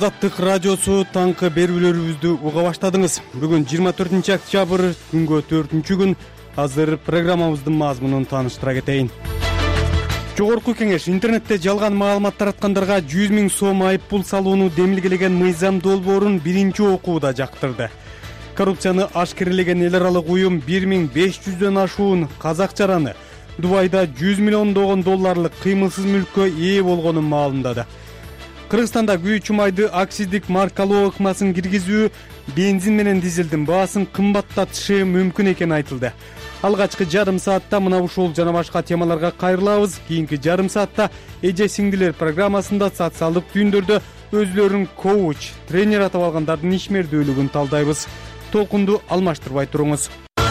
Азаттык радиосу таңкы берүүлөрүбүздү уга баштадыңыз. Бүгүн 24 октябрь, күнгө 4 күн. Азыр программабыздын мазмунун тааныштыра кетейин. Жогорку кеңеш интернетте жалган маалымат тараткандарга 100 000 сом айыппул салууну демилгелеген мыйзам долбоорун биринчи окууда жактырды. Коррупцияны ашкерелеген эл аралык уюм 1500дөн ашуун казак жараны Дубайда 100 миллиондогон долларлык кыймылсыз мүлккө ээ болгонун маалымдады. Кыргызстанда күйүүчү майды акциздик маркалоо ыкмасын киргизүү бензин менен дизелдин баасын кымбаттатышы мүмкүн экени айтылды. Алгачкы жарым саатта мына ушул жана башка темаларга кайрылабыз. Кийинки жарым саатта эже сиңдилер программасында социалдык түйүндөрдө өзүлөрүн коуч, тренер атап алгандардын ишмердүүлүгүн талдайбыз. Толкунду алмаштырбай туруңуз.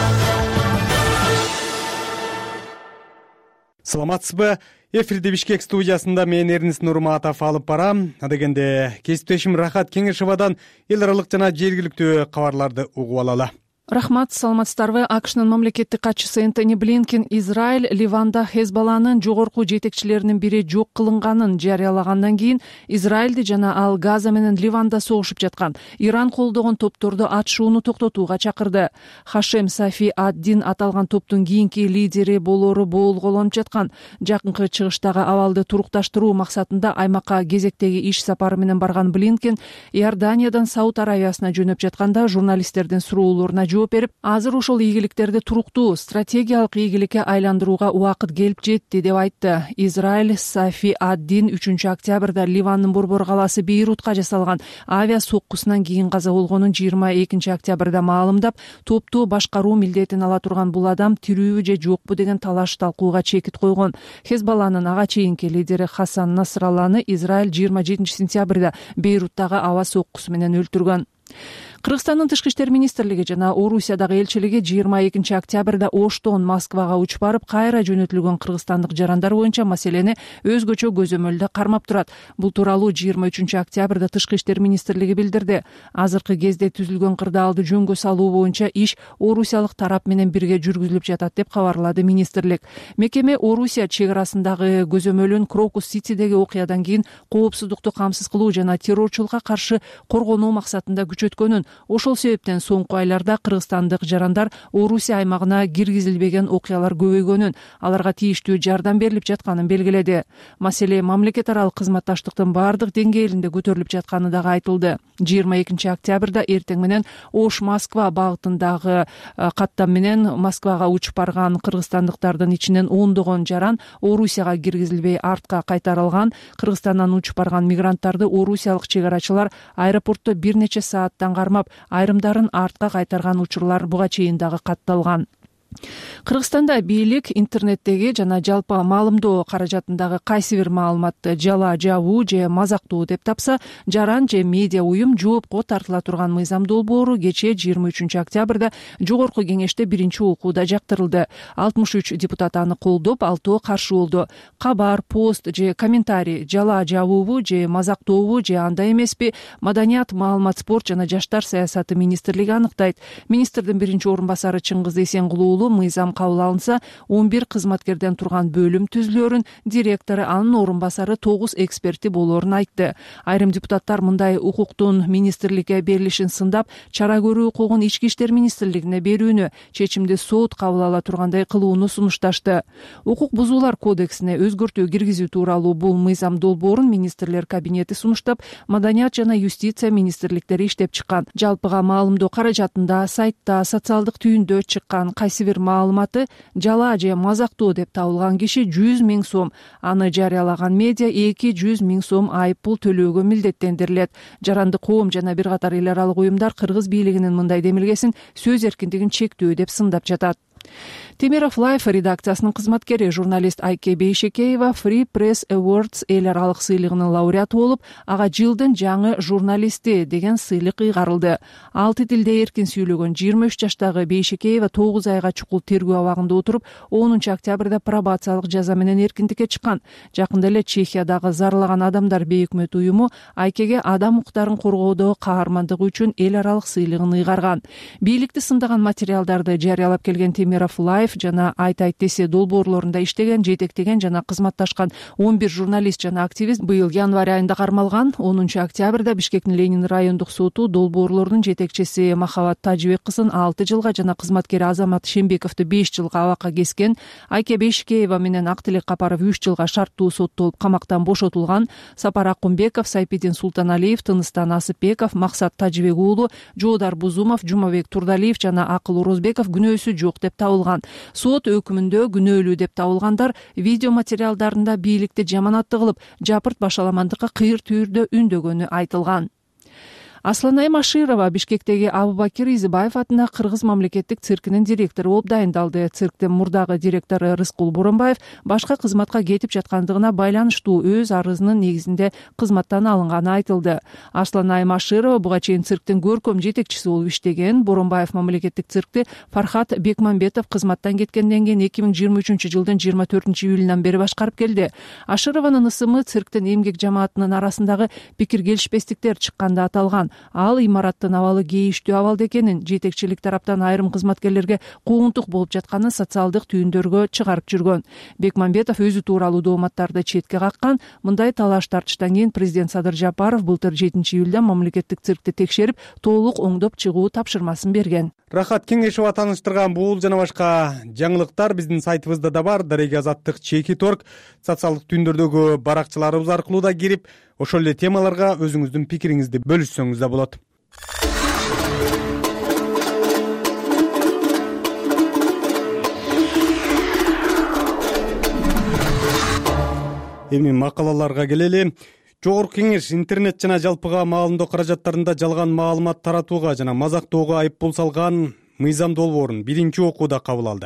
Саламатсызбы? Эфирде Бишкек студиясында мен Эрнис Нурматов алып барам. Адегенде кесиптешим Рахат Кеңешевадан эл аралык жана жергиликтүү кабарларды угуп алалы. Рахмат, саламатсыздарбы. АКШнын мамлекеттик катчысы Энтони Блинкен Израиль Ливанда Хезболланын жогорку жетекчилеринин бири жок кылынганын жарыялагандан кийин Израилди жана ал Газа менен Ливанда согушуп жаткан Иран колдогон топторду атышууну токтотууга чакырды. Хашем Сафи ад-Дин аталган топтун кийинки лидери болоору боолголонуп жаткан. Жакынкы чыгыштагы абалды турукташтыруу максатында аймакка кезектеги иш сапары менен барган Блинкен Иорданиядан Сауд Аравиясына жөнөп жатканда журналисттердин суроолоруна жооп берип, азыр ушул ийгиликтерди туруктуу стратегиялык ийгиликке айландырууга убакыт келип жетти деп айтты. Израиль Сафи ад-Дин 3 октябрда Ливандын борбор калаасы Бейрутка жасалган авиа соккусунан кийин каза болгонун 22 октябрда маалымдап, топту башкаруу милдетин ала турган бул адам тирүүбү же жокпу деген талаш талкууга чекит койгон. Хезболланын ага чейинки лидери Хасан Насралланы Израиль 27 сентябрда Бейруттагы аба соккусу менен өлтүргөн. Кыргызстандын тышкы иштер министрлиги жана Орусиядагы элчилиги 22 октябрда Оштон Москвага учуп барып, кайра жөнөтүлгөн кыргызстандык жарандар боюнча маселени өзгөчө көзөмөлдө кармап турат. Бул тууралуу 23 октябрда тышкы иштер министрлиги билдирди. Азыркы кезде түзүлгөн кырдаалды жөнгө салуу боюнча иш орусиялык тарап менен бирге жүргүзүлүп жатат деп кабарлады министрлик. Мекеме Орусия чек арасындагы көзөмөлүн Крокус-Ситидеги окуядан кийин коопсуздукту камсыз кылуу жана террорчулукка каршы коргонуу максатында күчөткөнүн, ошол себептен соңку айларда кыргызстандык жарандар Орусия аймагына киргизилбеген окуялар көбөйгөнүн, аларга тийиштүү жардам берилип жатканын белгиледи. Маселе мамлекет аралык кызматташтыктын баардык деңгээлинде көтөрүлүп жатканы дагы айтылды. 22 октябрда эртең менен Ош-Москва багытындагы каттам менен Москвага учуп барган кыргызстандыктардын ичинен ондогон жаран Орусияга киргизилбей артка кайтарылган. Кыргызстандан учуп барган мигранттарды орусиялык чек арачылар аэропортто бир нече сааттан кармап, айрымдарын артка кайтарган учурлар буга чейин дагы катталган. Кыргызстанда бийлик интернеттеги жана жалпы маалымдоо каражатындагы кайсы бир маалыматты жала жабуу же мазактоо деп тапса, жаран же медиа уюм жоопко тартыла турган мыйзам долбоору кечээ 23 октябрда жогорку кеңеште биринчи окууда жактырылды. 63 депутат аны колдоп, 6 каршы болду. Кабар, пост же комментарий жала жабуубу же мазактообу же андай эмеспи, Маданият, маалымат, спорт жана жаштар саясаты министрлиги аныктайт. Министрдин биринчи орун басары Чыңгыз Эсенгулуулу мыйзам кабыл алынса, 11 кызматкерден турган бөлүм түзүлөөрүн, директору, анын орун басары 9 эксперти болоорун айтты. Айрым депутаттар мындай укуктун министрликке берилишин сындап, чара көрүү укугун ички иштер министрлигине берүүнү, чечимди сот кабыл ала тургандай кылууну сунушташты. Укук бузуулар кодексине өзгөртүү киргизүү тууралуу бул мыйзам долбоорун министрлер кабинети сунуштап, Маданият жана юстиция министрликтери иштеп чыккан. Жалпыга маалымдоо каражатында, сайтта, социалдык түйүндө чыккан кайсы бир маалыматы жала же мазактоо деп табылган киши 100 000 сом, аны жарыялаган медиа 200 000 сом айыппул төлөөгө милдеттендирилет. Жарандык коом жана бир катар эл аралык уюмдар кыргыз бийлигинин мындай демилгесин сөз эркиндигин чектөө деп сындап жатат. Темиров Лайф редакциясынын кызматкери журналист Айке Бейшекеева Free Press Awards эл аралык сыйлыгынын лауреаты болуп, ага жылдын жаңы журналисти деген сыйлык ыйгарылды. 6 тилде эркин сүйлөгөн 23 жаштагы Бейшекеева 9 айга чукул тергөө абагында отуруп, 10 октябрда пробациялык жаза менен эркиндикке чыккан. Жакында эле Чехиядагы Зарлаган адамдар бейөкмөт уюму Айкеге адам укуктарын коргоодо каармандыгы үчүн эл аралык сыйлыгын ыйгарган. Бийликти сындаган материалдарды жарыялап келген Умеров Лайф жана Айт десе долбоорлорунда иштеген, жетектеген жана кызматташкан 11 журналист жана активист быйыл январь айында кармалган. 10 октябрда Бишкектин Ленин райондук соту долбоорлордун жетекчиси Махабат Тажибек кызын 6 жылга жана кызматкери Азамат Шембековду 5 жылга абакка кескен. Айке Бешикеева менен Актилек Капаров 3 жылга шарттуу соттолуп камактан бошотулган. Сапар Акунбеков, Сайпидин Султаналиев, Тыныстан Асыпбеков, Максат Тажибек уулу, Жоодар Бузумов, Жумабек Турдалиев жана Акыл Орозбеков күнөөсү жок деп табылган. Сот өкүмүндө күнөөлүү деп табылгандар видео материалдарында бийликти жаманатты кылып, жапырт башаламандыкка кыйыр түйүрдө үндөгөнү айтылган. Асланай Маширова Бишкектеги Абубакир Изибаев атына Кыргыз мамлекеттик циркинин директору болуп дайындалды. Цирктин мурдагы директору Рыскул Боронбаев башка кызматка кетип жаткандыгына байланыштуу өз арызынын негизинде кызматтан алынганы айтылды. Асланай Маширова буга чейин цирктин көркөм жетекчиси болуп иштеген. Боронбаев мамлекеттик циркти Фархат Бекмамбетов кызматтан кеткенден кийин 2023-жылдын 24-июлунан бери башкарып келди. Ашированын ысымы цирктин эмгек жамаатынын арасындагы пикир келишпестиктер чыкканда аталган. Ал имараттын абалы кейиштүү абалда экенин, жетекчилик тараптан айрым кызматкерлерге куугунтук болуп жатканын социалдык түйүндөргө чыгарып жүргөн. Бекмамбетов өзү тууралуу дооматтарды четке каккан. Мындай талаш тартыштан кийин президент Садыр Жапаров былтыр 7-июлда мамлекеттик циркти текшерип, толук оңдоп чыгуу тапшырмасын берген. Рахат Кеңешова тааныштырган бул жана башка жаңылыктар биздин сайтыбызда да бар. Дареги Азаттык /Org социалдык түйүндөрдөгү баракчаларыбыз аркылуу да кирип, ошол эле темаларга өзүңүздүн пикириңизди бөлүшсөңүз да болот. Эми макалаларга келели. Жогорку Кеңеш интернет жана жалпыга маалымдоо каражаттарында жалган маалымат таратууга жана мазактоого айыппул салган мыйзам долбоорун биринчи окууда кабыл алды.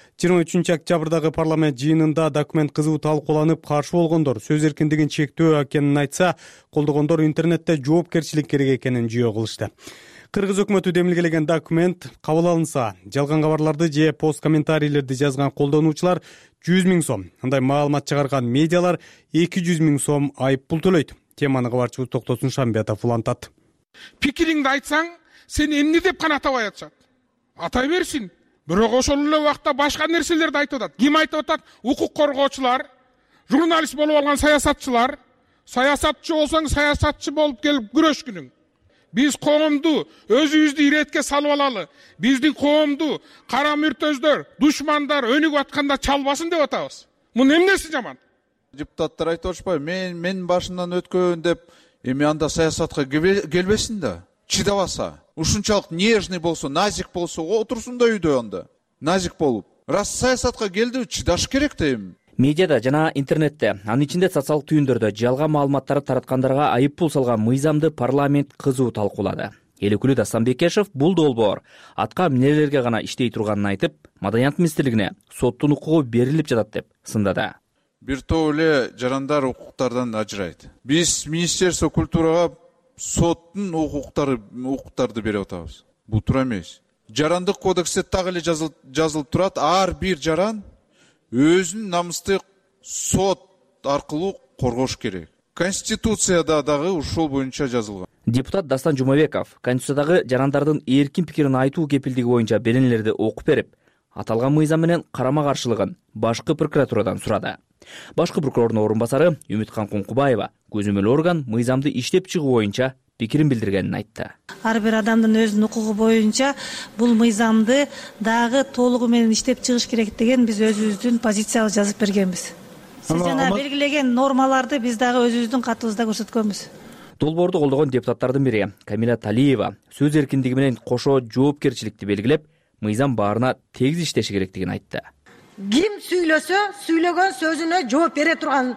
23 октябрдагы парламент жыйынында документ кызуу талкууланып, каршы болгондор сөз эркиндигин чектөө экенин айтса, колдогондор интернетте жоопкерчилик керек экенин жүйө кылышты. Кыргыз өкмөтү демилгелеген документ кабыл алынса, жалган кабарларды же пост комментарийлерди жазган колдонуучулар 100 000 сом, андай маалымат чыгарган медиалар 200 000 сом айыппул төлөйт. Теманы кабарчыбыз Токтосун Шамбетов улантат. Пикириңди айтсаң, сен эмне деп гана атабай атышат. Атай берсин. Бирок ошол эле убакта башка нерселерди айтып атат. Ким айтып атат? Укук коргоочулар, журналист болуп алган саясатчылар. Саясатчы болсоң, саясатчы болуп келип күрөшкүнүң. Биз коомду өзүбүздү иретке салып алалы. Биздин коомду кара мүртөздөр, душмандар өнүгүп атканда чалбасын деп атабыз. Мун эмнеси жаман? Депутаттар айтып атышпайбы? Мен башынан өткөн деп, эми анда саясатка келбесин да. Чыдабаса. Ушунчалык нежный болсо, назик болсо, отурсун да үйдө анда. Назик болуп. Раз саясатка келди, чыдаш керек да эми. Медиада жана интернетте, анын ичинде социалдык түйүндөрдө жалган маалыматтарды тараткандарга айыппул салган мыйзамды парламент кызуу талкуулады. Эл өкүлү Дастан Бекешев бул долбоор атка эмнелерге гана иштей турганын айтып, Маданият министрлигине соттун укугу берилип жатат деп сындады. Бир топ эле жарандар укуктардан ажырайт. Биз Министерство культурага соттун укуктарды берип атабыз. Бул туура эмес. Жарандык кодексте так эле жазылып турат, ар бир жаран өзүнүн намысты сот аркылуу коргош керек. Конституцияда дагы ушул боюнча жазылган. Депутат Дастан Жумабеков Конституциядагы жарандардын эркин пикирин айтуу кепилдиги боюнча белгилерди окуп берип, аталган мыйзам менен карама-каршылыгын башкы прокуратурадан сурады. Башкы прокурордун орун басары Үмүткан Куңкубаева көзөмөл орган мыйзамды иштеп чыгуу боюнча пикирин билдиргенин айтты. Ар бир адамдын өзүнүн укугу боюнча бул мыйзамды дагы толугу менен иштеп чыгыш керек деген биз өзүбүздүн позициябызды жазып бергенбиз. Сиз жана белгилеген нормаларды биз дагы өзүбүздүн катыбызда көрсөткөнбүз. Долбоорду колдогон депутаттардын бири Камила Талиева сөз эркиндиги менен кошо жоопкерчиликти белгилеп, мыйзам баарына тегиз иштеши керектигин айтты. Ким сүйлөсө, сүйлөгөн сөзүнө жооп бере турган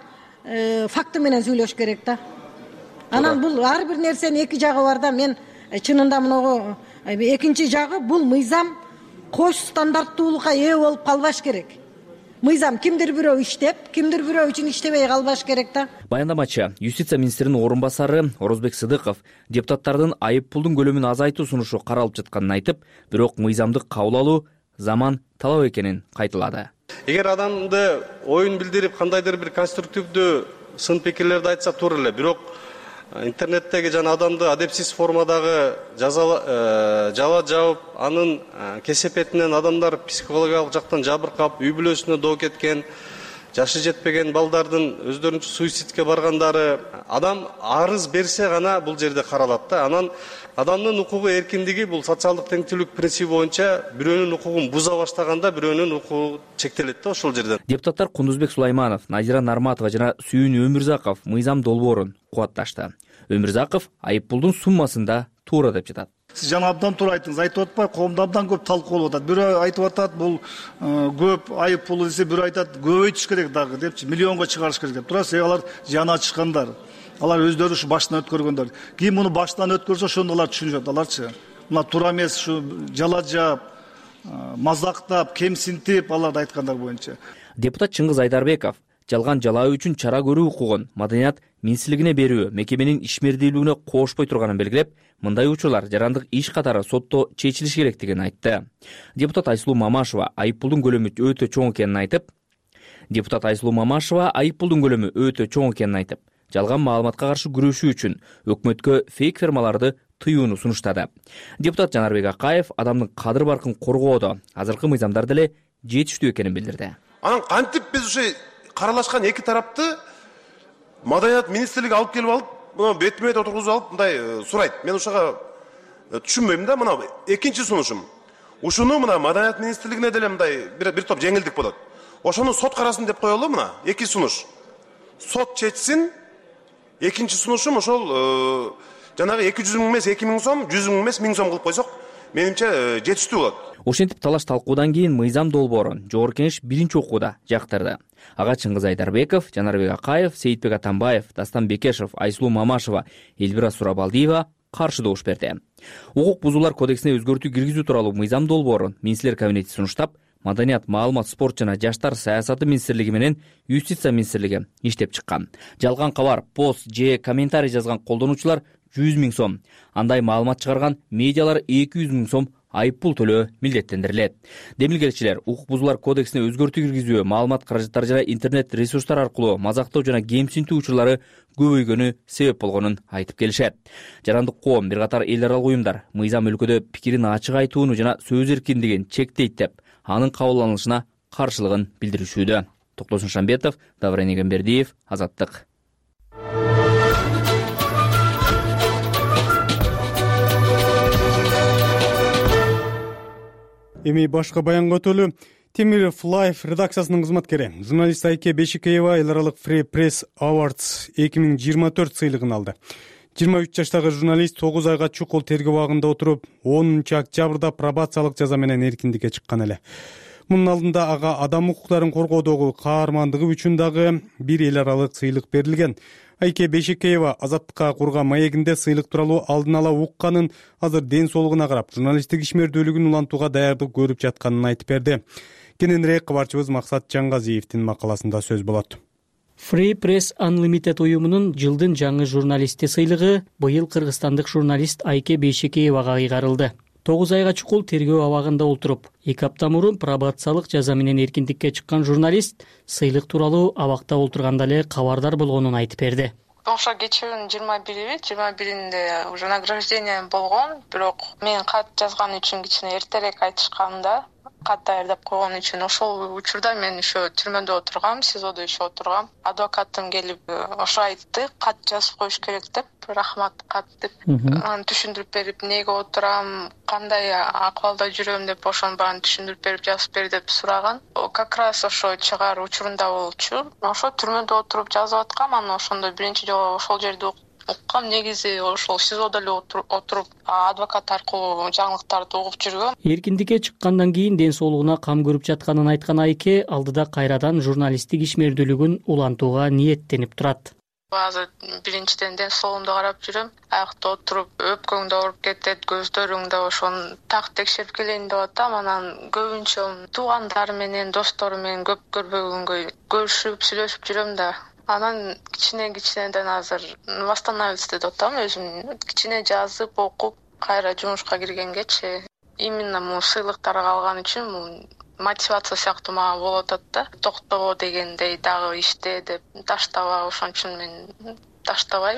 факты менен сүйлөш керек да. Анан бул ар бир нерсенин эки жагы бар да. Мен чынында мыногу экинчи жагы бул мыйзам кош стандарттуулукка ээ болуп калбаш керек. Мыйзам кимдир бирөө иштеп, кимдир бирөө үчүн иштебей калбаш керек да. Баяндамачы Юстиция министринин орун басары Орозбек Сыдыков депутаттардын айыппулдун көлөмүн азайтуу сунушу каралып жатканын айтып, бирок мыйзамды кабыл алуу заман талап экенин кайталады. Эгер адамды оюн билдирип, кандайдыр бир конструктивдүү сын пикирлерди айтса туура эле, бирок интернеттеги жана адамды адепсиз формадагы жала жаап, анын кесепетинен адамдар психологиялык жактан жабыркап, үй бүлөсүнө доо кеткен, жашы жетпеген балдардын өздөрүнчө суицидке баргандары, адам арыз берсе гана бул жерде каралат да. Анан адамдын укугу эркиндиги бул социалдык теңчилик принципи боюнча бирөөнүн укугун буза баштаганда бирөөнүн укугу чектелет да ошол жерден. Депутаттар Кундузбек Сулайманов, Назира Нарматова жана Сүйүн Өмүрзаков мыйзам долбоорун кубатташты. Өмүрзаков айыппулдун суммасын да туура деп жатат. Сиз жана абдан туура айттыңыз, айтып атпай, коомдо абдан көп талкуу болуп атат. Бирөө айтып атат, бул көп айыппул десе, бирөө айтат, көбөйтүш керек дагы депчи, миллионго чыгарыш керек деп. Тура, алар жана ачышкандар. Алар өздөрү ушу баштан өткөргөндөр. Ким муну баштан өткөрсө, ошондо алар түшүнүшөт, аларчы. Мына туура эмес, ушу жала жаап, мазактап, кемсинтип, аларды айткандар боюнча. Депутат Чыңгыз Айдарбеков жалган жалаа үчүн чара көрүү укугун Маданият Министрлигине берүү мекеменин ишмердүүлүгүнө кошпой турганын белгилеп, мындай учурлар жарандык иш катары сотто чечилиши керектигин айтты. Депутат Айсулуу Мамашева айыппулдун көлөмү өтө чоң экенин айтып, жалган маалыматка каршы күрөшүү үчүн өкмөткө фейк фермаларды тыюуну сунуштады. Депутат Жанарбек Акаев адамдын кадыр баркын коргоодо азыркы мыйзамдар деле жетиштүү экенин билдирди. Анан кантип биз ушу каралашкан эки тарапты Маданият министрлиги алып келип алып, мына бетме отургузуп алып, мындай сурайт. Мен ушуга түшүнбөйм да, мына экинчи сунушум. Ушуну мына Маданият министрлигине деле мындай бир топ жеңилдик болот. Ошону сот карасын деп коелу, мына эки сунуш. Сот чечсин. Экинчи сунушум ошол жанагы 200 000 эмес 2000 сом, 100 000 эмес 1000 сом кылып койсок, менимче жетиштүү болот. Ошентип талаш талкуудан кийин мыйзам долбоорун Жогорку Кеңеш биринчи окууда жактырды. Ага Чыңгыз Айдарбеков, Жанарбек Акаев, Сейитбек Атамбаев, Дастан Бекешев, Айсулуу Мамашева, Элбира Сурабалдиева каршы добуш берди. Укук бузуулар кодексине өзгөртүү киргизүү тууралуу мыйзам долбоорун министрлер кабинети сунуштап, Маданият, маалымат, спорт жана жаштар саясаты министрлиги менен Юстиция министрлиги иштеп чыккан. Жалган кабар, пост же комментарий жазган колдонуучулар 100 000 сом, андай маалымат чыгарган медиалар 200 000 сом айыппул төлөө милдеттендирилет. Демилгелчилер укук бузуулар кодексине өзгөртүү киргизүү, маалымат каражаттары жана интернет ресурстар аркылуу мазактоо жана кемсинтүү учурлары көбөйгөнү себеп болгонун айтып келишет. Жарандык коом, бир катар эл аралык уюмдар мыйзам өлкөдө пикирин ачык айтууну жана сөз эркиндигин чектейт деп, анын кабылданышына каршылыгын билдиришүүдө. Токтосун Шамбетов, Даврен Эгембердиев, Азаттык. Эми башка баянга өтөлү. Темиров Life редакциясынын кызматкери, журналист Айке Бешикеева эл аралык Free Press Awards 2024 сыйлыгын алды. 23 жаштагы журналист 9 айга чукул тергөө абагында отуруп, 10 октябрда пробациялык жаза менен эркиндикке чыккан эле. Мунун алдында ага адам укуктарын коргоодогу каармандыгы үчүн дагы бир эл аралык сыйлык берилген. Айке Бешикеева Азаттыкка курган маегинде сыйлык тууралуу алдын ала укканын, азыр ден соолугуна карап журналисттик ишмердүүлүгүн улантууга даярдык көрүп жатканын айтып берди. Кененирээк кабарчыбыз Максат Жаңгазиевдин макаласында сөз болот. Free Press Unlimited уюмунун жылдын жаңы журналисти сыйлыгы быйыл кыргызстандык журналист Айке Бейшекеевага кыйгарылды. 9 айга чукул тергөө абагында отуруп, 2 апта мурун пробациялык жаза менен эркиндикке чыккан журналист сыйлык тууралуу абакта отурганда эле кабардар болгонун айтып берди. Ошо кечүүнүн 21-21-inde уже награждение болгон, бирок мен кат жазган үчүн кичине эртерээк айтышкан да. Кат даярдап койгон үчүн ошол учурда мен ошо түрмөдө отургам, СИЗОдо ишеп отургам. Адвокатым келип ошо айтты, кат жазып коюш керек деп, рахмат кат деп. Аны түшүндүрүп берип, эмнеге отурам, кандай акыбалда жүрөм деп ошонун баарын түшүндүрүп берип, жазып бер деп сураган. Как раз ошо чыгаар учурунда болчу. Ошо түрмөдө отуруп жазып аткам, анан ошондо биринчи жолу ошол жерде уккам. Негизи ошол СИЗОдо эле отуруп адвокат аркылуу жаңылыктарды угуп жүргөм. Эркиндикке чыккандан кийин ден соолугуна кам көрүп жатканын айткан Айке алдыда кайрадан журналисттик ишмердүүлүгүн улантууга ниеттенип турат. Азыр биринчиден ден соолугумду карап жүрөм. Аякта отуруп, өпкөңдө ооруп кетет, көздөрүңдө ошону так текшерип келейин деп атам. Анан көбүнчө туугандар менен, достор менен көп көрбөгөнгө көрүшүп, сүйлөшүп жүрөм да. Анан кичинеден азыр восстановиться деп атам, өзүм кичине жазып, окуп, кайра жумушка киргенгечи. Именно бул сыйлыктарды алган үчүн мотивация сыяктуу мага болуп атат да. Токтобо дегендей, дагы иште деп таштаба, ошон үчүн мен таштабайм.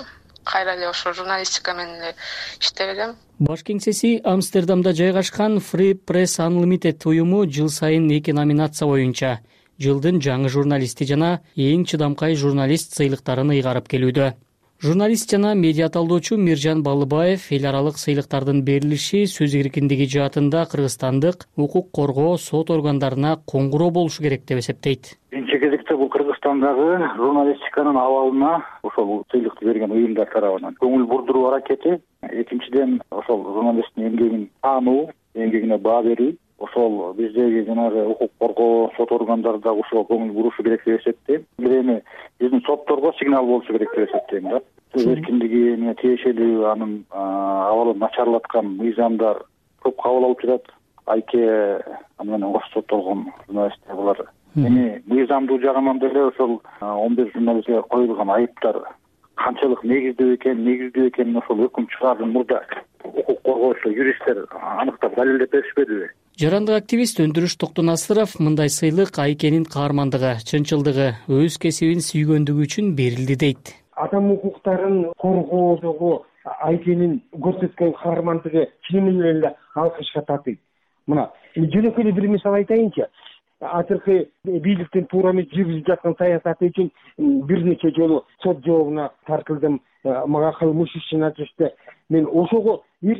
кайра эле ошо журналистика менен эле иштеп элем. Баш кеңсеси Амстердамда жайгашкан Free Press Unlimited уюму жыл сайын 2 номинация боюнча жылдын жаңы журналисти жана эң чыдамкай журналист сыйлыктарын ыйгарып келүүдө. Журналист жана медиа талдоочу Миржан Балыбаев эл аралык сыйлыктардын берилиши сөз эркиндиги жаатында кыргызстандык укук коргоо сот органдарына коңгуроо болушу керек деп эсептейт. Биринчи кезекте бул Кыргызстандагы журналистиканын абалына ошол сыйлыкты берген уюмдар тарабынан көңүл бурдуруу аракети, экинчиден ошол журналисттин эмгегин таануу, эмгегине баа берүү, ошол биздеги жанагы укук коргоо сот органдары да ошого көңүл бурушу керек деп эсептейм. Эми биздин сотторго сигнал болушу керек деп эсептейм да. Сөз эркиндигине тиешелүү анын абалын начарлаткан мыйзамдар көп кабыл алып жатат. Айке менен кош соттолгон журналисттер булар. Эми мыйзамдуу жагынан деле ошол 11 журналистке коюлган айыптар канчалык негиздүү экенин ошол өкүм чыгаардын мурда укук коргоочу юристтер аныктап далилдеп беришпедиби? Жарандык активист Өндүрүш Токтонасыров мындай сыйлык Айкенин каармандыгы, чынчылдыгы, өз кесибин сүйгөндүгү үчүн берилди дейт. Адам укуктарын коргоодогу Айкенин көрсөткөн каармандыгы чынымен эле алкышка татыйт. Мына жөнөкөй бир мисал айтайынчы. Азыркы бийликтин туура эмес жүргүзүп жаткан саясаты үчүн бир нече жолу сот жообуна тартылдым. Мага кылмыш ишин ачышты. Мен ошого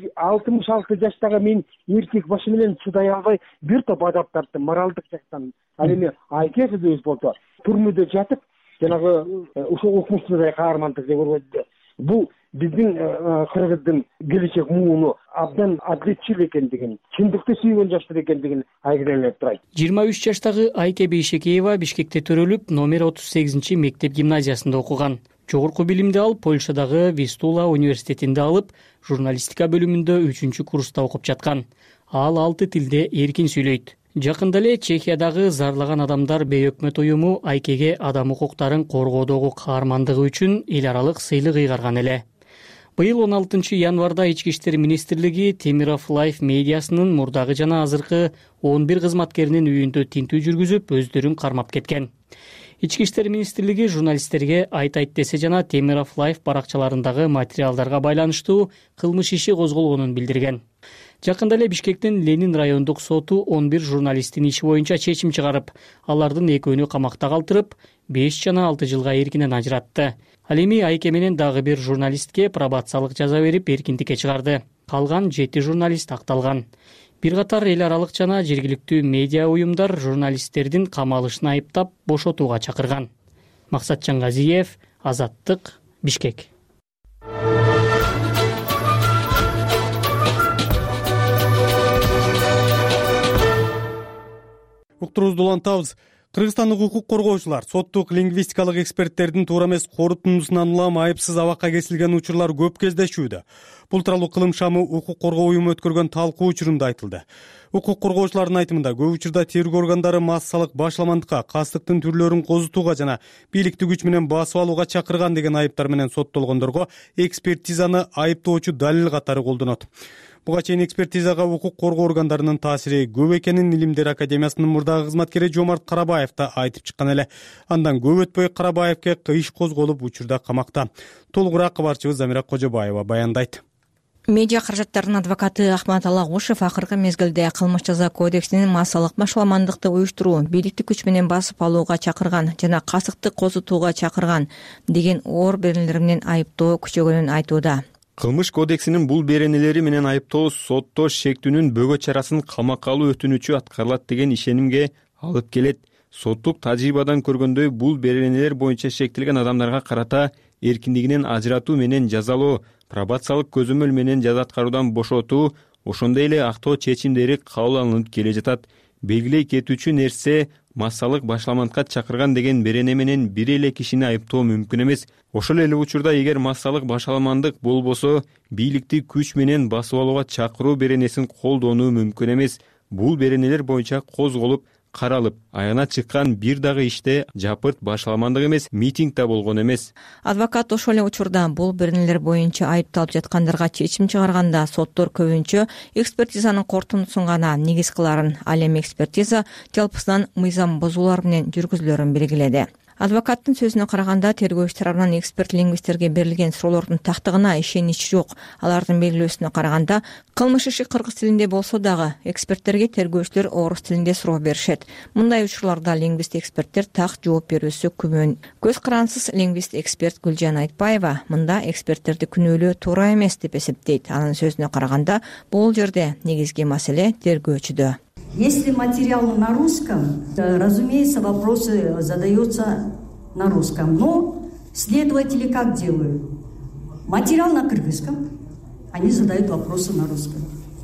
66 жаштагы мен эркек башы менен чыдай албай бир топ адап тарттым моралдык жактан. Ал эми Айке кызыбыз болсо түрмөдө жатып жанагы ошол укмуштуудай каармандык деп көргөздү. Бул биздин кыргыздын келечек мууну абдан адилетчил экендигин, чындыкты сүйгөн жаштар экендигин айгинелеп турат. 23 жаштагы Айке Бейшекеева Бишкекте төрөлүп, номер 38 мектеп гимназиясында окуган. Жогорку билимди алып, Польшадагы Вистула университетинде алып, журналистика бөлүмүндө 3-курста окуп жаткан. Ал 6 тилде эркин сүйлөйт. Жакында эле Чехиядагы Зарлаган адамдар бейөкмөт уюму Айкеге адам укуктарын коргоодогу каармандыгы үчүн эл аралык сыйлык ыйгарган эле. Быйыл 16 январда Ички иштер министрлиги Темиров Лайф медиасынын мурдагы жана азыркы 11 кызматкеринин үйүндө тинтүү жүргүзүп, өздөрүн кармап кеткен. Ички иштер министрлиги журналисттерге айтайт десе жана Темиров Лайф баракчаларындагы материалдарга байланыштуу кылмыш иши козголгонун билдирген. Жакында эле Бишкектин Ленин райондук соту 11 журналисттин иши боюнча чечим чыгарып, алардын экөөнү камакта калтырып, 5 жана 6 жылга эркинен ажыратты. Ал эми Айке менен дагы бир журналистке пробациялык жаза берип, эркиндикке чыгарды. Калган 7 журналист акталган. Бир катар эл аралык жана жергиликтүү медиа уюмдар журналисттердин камалышын айыптап, бошотууга чакырган. Максатжан Газиев, Азаттык, Бишкек. Уктуруубузду улантабыз. Кыргызстандык укук коргоочулар соттук лингвистикалык эксперттердин туура эмес корутундусунан улам айыпсыз абакка кесилген учурлар көп кездешүүдө. Бул тууралуу Кылым шамы укук коргоо уюму өткөргөн талкуу учурунда айтылды. Укук коргоочулардын айтымында көп учурда тергөө органдары массалык башаламандыкка, кастыктын түрлөрүн козутууга жана бийликти күч менен басып алууга чакырган деген айыптар менен соттолгондорго экспертизаны айыптоочу далил катары колдонот. Буга чейин экспертизага укук коргоо органдарынын таасири көп экенин Илимдер академиясынын мурдагы кызматкери Жомарт Карабаев да айтып чыккан эле. Андан көп өтпөй Карабаевке иш козголуп, учурда камакта. Толугураак кабарчыбыз Замира Кожобаева баяндайт. Медиа каражаттарынын адвокаты Ахмат Алагушев акыркы мезгилде кылмыш жаза кодексинин массалык башаламандыкты уюштуруу, бийликти күч менен басып алууга чакырган жана кастыкты козутууга чакырган деген оор беренелер менен айыптоо күчөгөнүн айтууда. Кылмыш кодексинин бул беренелери менен айыптоо сотто шектүүнүн бөгө чарасын камакка алуу өтүнүчү аткарылат деген ишенимге алып келет. Соттук тажрыйбадан көргөндөй бул беренелер боюнча шектелген адамдарга карата эркиндигинен ажыратуу менен жазалоо, пробациялык көзөмөл менен жаза аткаруудан бошотуу, ошондой эле актоо чечимдери кабыл алынып келе жатат. Белгилей кетүүчү нерсе массалык башаламандыкка чакырган деген берене менен бир эле кишини айыптоо мүмкүн эмес. Ошол эле учурда эгер массалык башаламандык болбосо, бийликти күч менен басып алууга чакыруу беренесин колдонуу мүмкүн эмес. Бул беренелер боюнча козголуп, каралып, аягына чыккан бир дагы иште жапырт башаламандык эмес, митинг да болгон эмес. Адвокат ошол эле учурда бул беренелер боюнча айыпталып жаткандарга чечим чыгарганда соттор көбүнчө экспертизанын корутундусун гана негиз кыларын, ал эми экспертиза жалпысынан мыйзам бузуулар менен жүргүзүлөрүн белгиледи. Адвокаттын сөзүнө караганда тергөөчү тарабынан эксперт лингвисттерге берилген суроолордун тактыгына ишенич жок. Алардын белгилөөсүнө караганда кылмыш иши кыргыз тилинде болсо дагы эксперттерге тергөөчүлөр орус тилинде суроо беришет. Мындай учурларда лингвист эксперттер так жооп берүүсү күмөн. Көз карансыз лингвист эксперт Гүлжан Айтбаева мында эксперттерди күнөөлөө туура эмес деп эсептейт. Анын сөзүнө караганда бул жерде негизги маселе тергөөчүдө. Если материал на русском, разумеется, вопросы задаются на русском. Но следователи как делают? Материал на кыргызском, они задают вопросы на русском.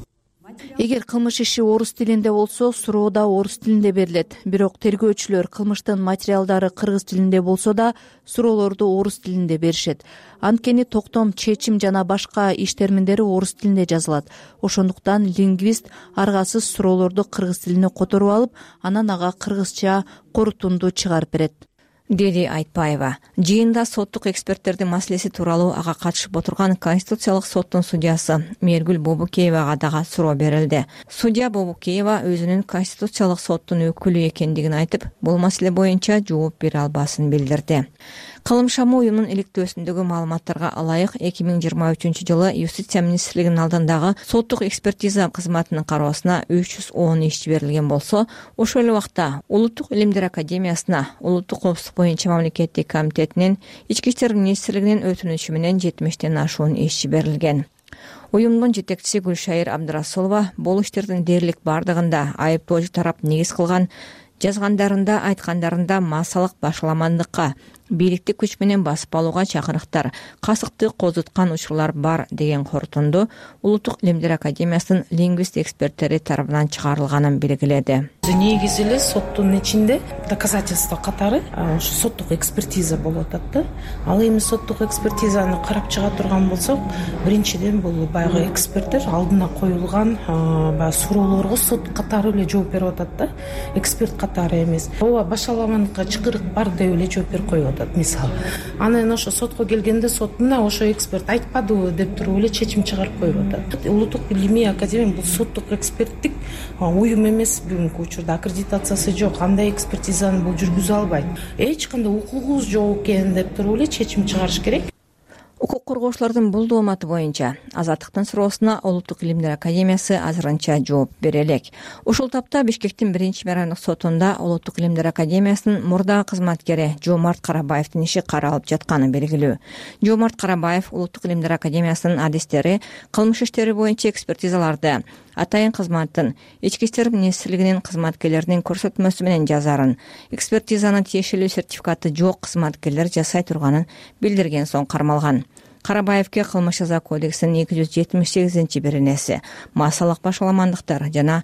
Эгер кылмыш иши орус тилинде болсо, суроо да орус тилинде берилет. Бирок тергөөчүлөр кылмыштын материалдары кыргыз тилинде болсо да суроолорду орус тилинде беришет. Анткени токтом, чечим жана башка иш терминдери орус тилинде жазылат. Ошондуктан лингвист аргасыз суроолорду кыргыз тилине которуп алып, анан ага кыргызча корутунду чыгарып берет, деди Айтбаева. Жыйында соттук эксперттердин маселеси тууралуу ага катышып отурган Конституциялык соттун судьясы Мээргүл Бобукеевага дагы суроо берилди. Судья Бобукеева өзүнүн Конституциялык соттун өкүлү экендигин айтып, бул маселе боюнча жооп бере албасын билдирди. Кылымшама уюмдун иликтөөсүндөгү маалыматтарга ылайык 2023 жылы Юстиция министрлигинин алдындагы соттук экспертиза кызматынын кароосуна 310 иш берилген болсо, ошол эле убакта Улуттук илимдер академиясына, Улуттук коопсуздук боюнча мамлекеттик комитетинин, Ички иштер министрлигинин өтүнүчү менен 70тен ашуун иш берилген. Уюмдун жетекчиси Гүлшайыр Абдырасулова бул иштердин дээрлик бардыгында айыптоочу тарап негиз кылган жазгандарында, айткандарында массалык башаламандыкка, бийликти күч менен басып алууга чакырыктар, касыкты козуткан учурлар бар деген корутунду Улуттук илимдер академиясынын лингвист эксперттери тарабынан чыгарылганын белгиледи. Негизи эле соттун ичинде доказательство катары ошо соттук экспертиза болуп атат да. Ал эми соттук экспертизаны карап чыга турган болсок, биринчиден бул баягы эксперттер алдына коюлган баягы суроолорго сот катары эле жооп берип атат да. Эксперт катары эмес. Ооба башаламандыкка чакырык бар деп эле жооп берип коюп атат мисалы. Анан ошо сотко келгенде сот мына ошо эксперт айтпадыбы деп туруп эле чечим чыгарып коюп атат. Улуттук илимий академия бул соттук эксперттик уюм эмес, бүгүнкү учурда аккредитациясы жок. Андай экспертизаны бул жүргүзө албайт. Эч кандай укугубуз жок экен деп туруп эле чечим чыгарыш керек. Укук коргоочулардын бул дооматы боюнча Азаттыктын суроосуна Улуттук илимдер академиясы азырынча жооп бере элек. Ушул тапта Бишкектин 1-райондук сотунда Улуттук илимдер академиясынын мурдагы кызматкери Жоомарт Карабаевдин иши каралып жатканы белгилүү. Жоомарт Карабаев Улуттук илимдер академиясынын адистери кылмыш иштери боюнча экспертизаларды атайын кызматтын Ички иштер министрлигинин кызматкерлеринин көрсөтмөсү менен жазарын, экспертизанын тиешелүү сертификаты жок кызматкерлер жасай турганын билдирген соң кармалган. Карабаевке кылмыш жаза кодексинин 278-беренеси, массалык башаламандыктар жана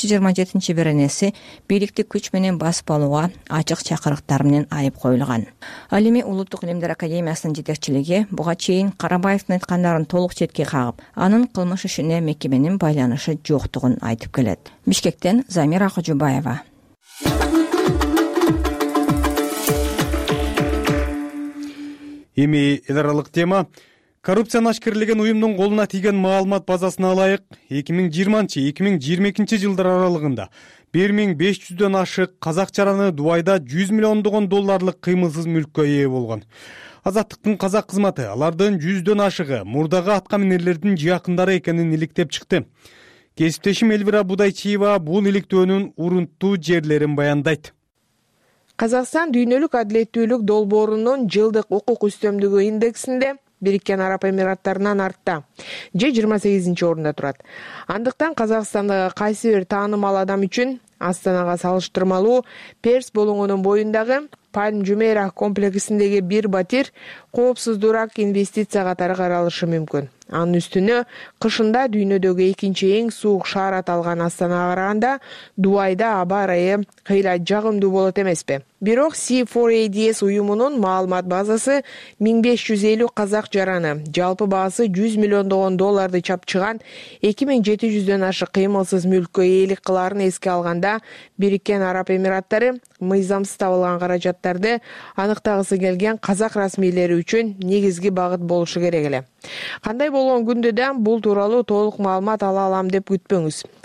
327-беренеси бийликти күч менен басып алууга ачык чакырыктар менен айып коюлган. Ал эми Улуттук илимдер академиясынын жетекчилиги буга чейин Карабаевдин айткандарын толук четке кагып, анын кылмыш ишине мекеменин байланышы жоктугун айтып келет. Бишкектен Замира Кожубаева. Эми эл аралык тема. Коррупцияны ашкерлеген уюмдун колуна тийген маалымат базасына ылайык 2020-2022 жылдар аралыгында 1500дөн ашык казак жараны Дубайда 100 миллиондогон долларлык кыймылсыз мүлккө ээ болгон. Азаттыктын казак кызматы алардын 100дөн ашыгы мурдагы аткаминерлердин жакындары экенин иликтеп чыкты. Кесиптешим Элвира Будайчиева бул иликтөөнүн урунттуу жерлерин баяндайт. Казакстан дүйнөлүк адилеттүүлүк долбоорунун жылдык укук үстөмдүгү индексинде Бириккен Араб Эмираттарынан артта, же 28-орунда турат. Андыктан Казакстандагы кайсы бир таанымал адам үчүн Астанага салыштырмалуу Перс болуңунун боюндагы Пальм Жумейра комплексиндеги бир батир коопсуздуураак инвестиция катары каралышы мүмкүн. Анын үстүнө кышында дүйнөдөгү экинчи эң суук шаар аталган Астанага караганда Дубайда аба ырайы кыйла жагымдуу болот эмеспи? Бирок C4ADS уюмунун маалымат базасы 1550 казак жараны, жалпы баасы 100 миллиондогон долларды чапчыган 2700дөн ашык кыймылсыз мүлккө ээлик кылаарын эске алганда, Бириккен Араб Эмираттары мыйзамсыз табылган каражаттарды аныктагысы келген казак расмийлери үчүн негизги багыт болушу керек эле. Кандай болгон күндө да бул тууралуу толук маалымат ала алам деп күтпөңүз.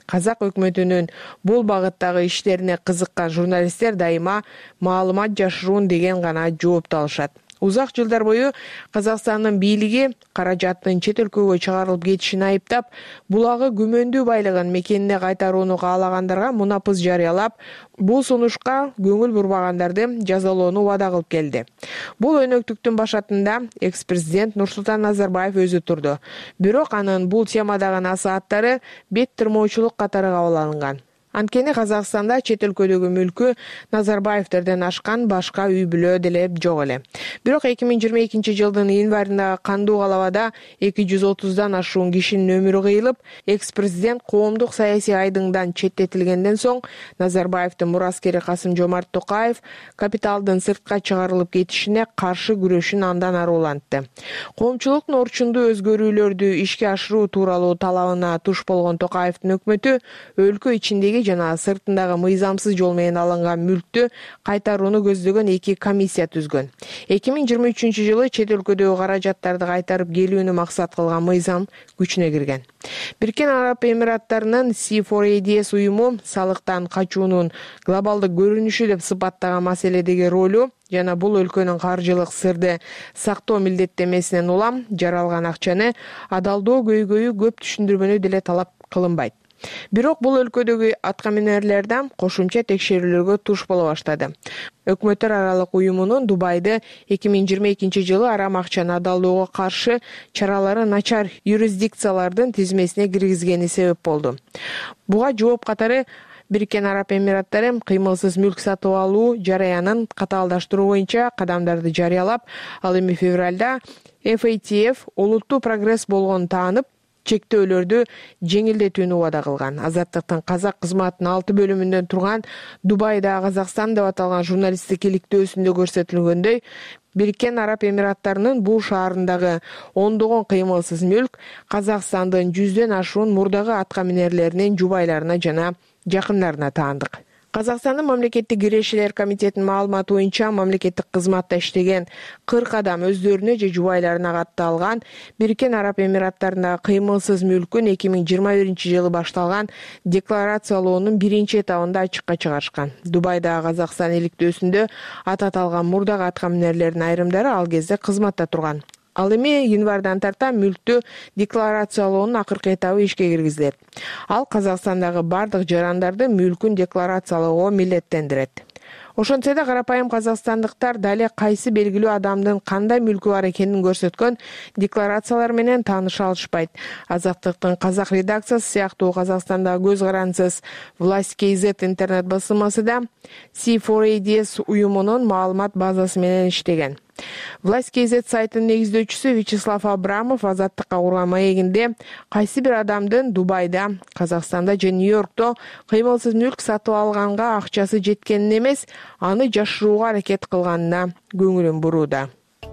Казак өкмөтүнүн бул багыттагы иштерине кызыккан журналисттер дайыма маалымат жашыруун деген гана жоопту алышат. Узак жылдар бою Казакстандын бийлиги каражаттын чет өлкөгө чыгарылып кетишин айыптап, булагы күмөндүү байлыгын мекенине кайтарууну каалагандарга мунапыс жарыялап, бул сунушка көңүл бурбагандарды жазалоону убада кылып келди. Бул өнөктүктүн башатында экс-президент Нурсултан Назарбаев өзү турду. Бирок анын бул темадагы насааттары бет тырмоочулук катары кабыл алынган. Анткени Казакстанда чет өлкөдөгү мүлкү Назарбаевтерден ашкан башка үй бүлө деле жок эле. Бирок 2022 жылдын январында кандуу калабада 230дан ашуун кишинин өмүрү кыйылып, экс-президент коомдук саясий айдыңдан четтетилгенден соң Назарбаевдин мураскери Касым-Жомарт Токаев капиталдын сыртка чыгарылып кетишине каршы күрөшүн андан ары улантты. Коомчулуктун орчундуу өзгөрүүлөрдү ишке ашыруу тууралуу талабына туш болгон Токаевдин өкмөтү өлкө ичиндеги жана сыртындагы мыйзамсыз жол менен алынган мүлктү кайтарууну көздөгөн 2 комиссия түзгөн. 2023 жылы чет өлкөдөгү каражаттарды кайтарып келүүнү максат кылган мыйзам күчүнө кирген. Бириккен Араб Эмираттарынын C4ADS уюму салыктан качуунун глобалдык көрүнүшү деп сыпаттаган маселедеги ролу жана бул өлкөнүн каржылык сырды сактоо милдеттемесинен улам жаралган акчаны адалдоо көйгөйү көп түшүндүрмөнү деле талап кылынбайт. Бирок бул өлкөдөгү аткаминерлерден кошумча текшерүүлөргө туш боло баштады. Өкмөттөр аралык уюмунун Дубайды 2022 жылы арам акчаны адалдоого каршы чаралары начар юрисдикциялардын тизмесине киргизгени себеп болду. Буга жооп катары Бириккен Араб Эмираттары кыймылсыз мүлк сатып алуу жараянын катаалдаштыруу боюнча кадамдарды жарыялап, ал эми февралда FATF олуттуу прогресс болгонун таанып, чектөөлөрдү жеңилдетүүнү убада кылган. Азаттыктын казак кызматынын 6 бөлүмүндөн турган Дубайда Казакстан деп аталган журналисттик иликтөөсүндө көрсөтүлгөндөй, Бириккен Араб Эмираттарынын бул шаарындагы ондогон кыймылсыз мүлк Казакстандын 100дөн ашуун мурдагы аткаминерлеринин жубайларына жана жакындарына таандык. Казакстандын мамлекеттик кирешелер комитетинин маалыматы боюнча мамлекеттик кызматта иштеген 40 адам өздөрүнө же жубайларына катталган Бириккен Араб Эмираттарындагы кыймылсыз мүлкүн 2021 жылы башталган декларациялоонун биринчи этабында ачыкка чыгарышкан. Дубайдагы Казакстан иликтөөсүндө аталган мурдагы аткаминерлердин айрымдары ал кезде кызматта турган. Ал эми январдан тарта мүлктү декларациялоонун акыркы этабы ишке киргизилет. Ал Казакстандагы бардык жарандарды мүлкүн декларациялоого милдеттендирет. Ошентсе да карапайым казакстандыктар дали кайсы белгилүү адамдын кандай мүлкү бар экенин көрсөткөн декларациялар менен тааныша алышпайт. Азаттыктын казак редакциясы сыяктуу Казакстандагы көз карансыз Власть KZ интернет басылмасы да C4ADS уюмунун маалымат базасы менен иштеген. Власть KZ сайтынын негиздөөчүсү Вячеслав Абрамов Азаттыкка курган маегинде кайсы бир адамдын Дубайда, Казакстанда же Нью-Йоркто кыймылсыз мүлк сатып алганга акчасы жеткенин эмес, аны жашырууга аракет кылганына көңүлүн бурууда.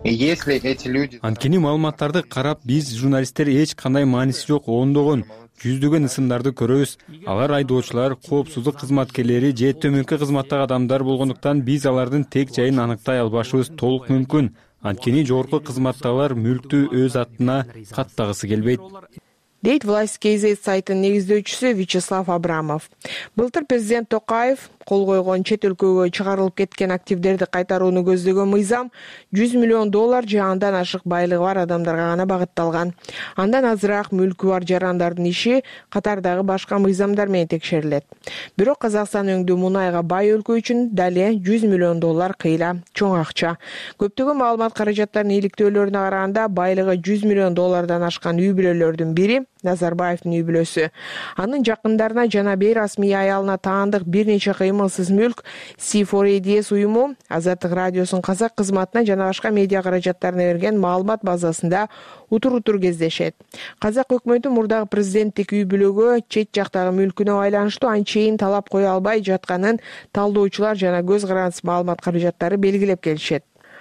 Анткени маалыматтарды карап, биз журналисттер эч кандай мааниси жок ондогон, жүздөгөн ысымдарды көрөбүз. Алар айдоочулар, коопсуздук кызматкерлери же төмөнкү кызматтагы адамдар болгондуктан биз алардын тек жайын аныктай албашыбыз толук мүмкүн. Анткени жогорку кызматтагылар мүлктү өз атына каттагысы келбейт. Дейт Власть KZ сайтынын негиздөөчүсү Вячеслав Абрамов. Былтыр президент Токаев кол койгон чет өлкөгө чыгарылып кеткен активдерди кайтарууну көздөгөн мыйзам $100 миллион же андан ашык байлыгы бар адамдарга гана багытталган. Андан азыраак мүлкү бар жарандардын иши катардагы башка мыйзамдар менен текшерилет. Бирок Казакстан өңдүү мунайга бай өлкө үчүн дале $100 миллион кыйла чоң акча. Көптөгөн маалымат каражаттарынын иликтөөлөрүнө караганда байлыгы $100 миллион ашкан үй бүлөлөрдүн бири Назарбаевдин үй бүлөсү. Анын жакындарына жана бейрасмий аялына таандык бир нече кыймылсыз мүлк C4ADS уюму Азаттык радиосунун казак кызматына жана башка медиа каражаттарына берген маалымат базасында утур кездешет. Казак өкмөтү мурдагы президенттик үй бүлөгө чет жактагы мүлкүнө байланыштуу анчейин талап кое албай жатканын талдоочулар жана көз карандыс маалымат каражаттары белгилеп келишет.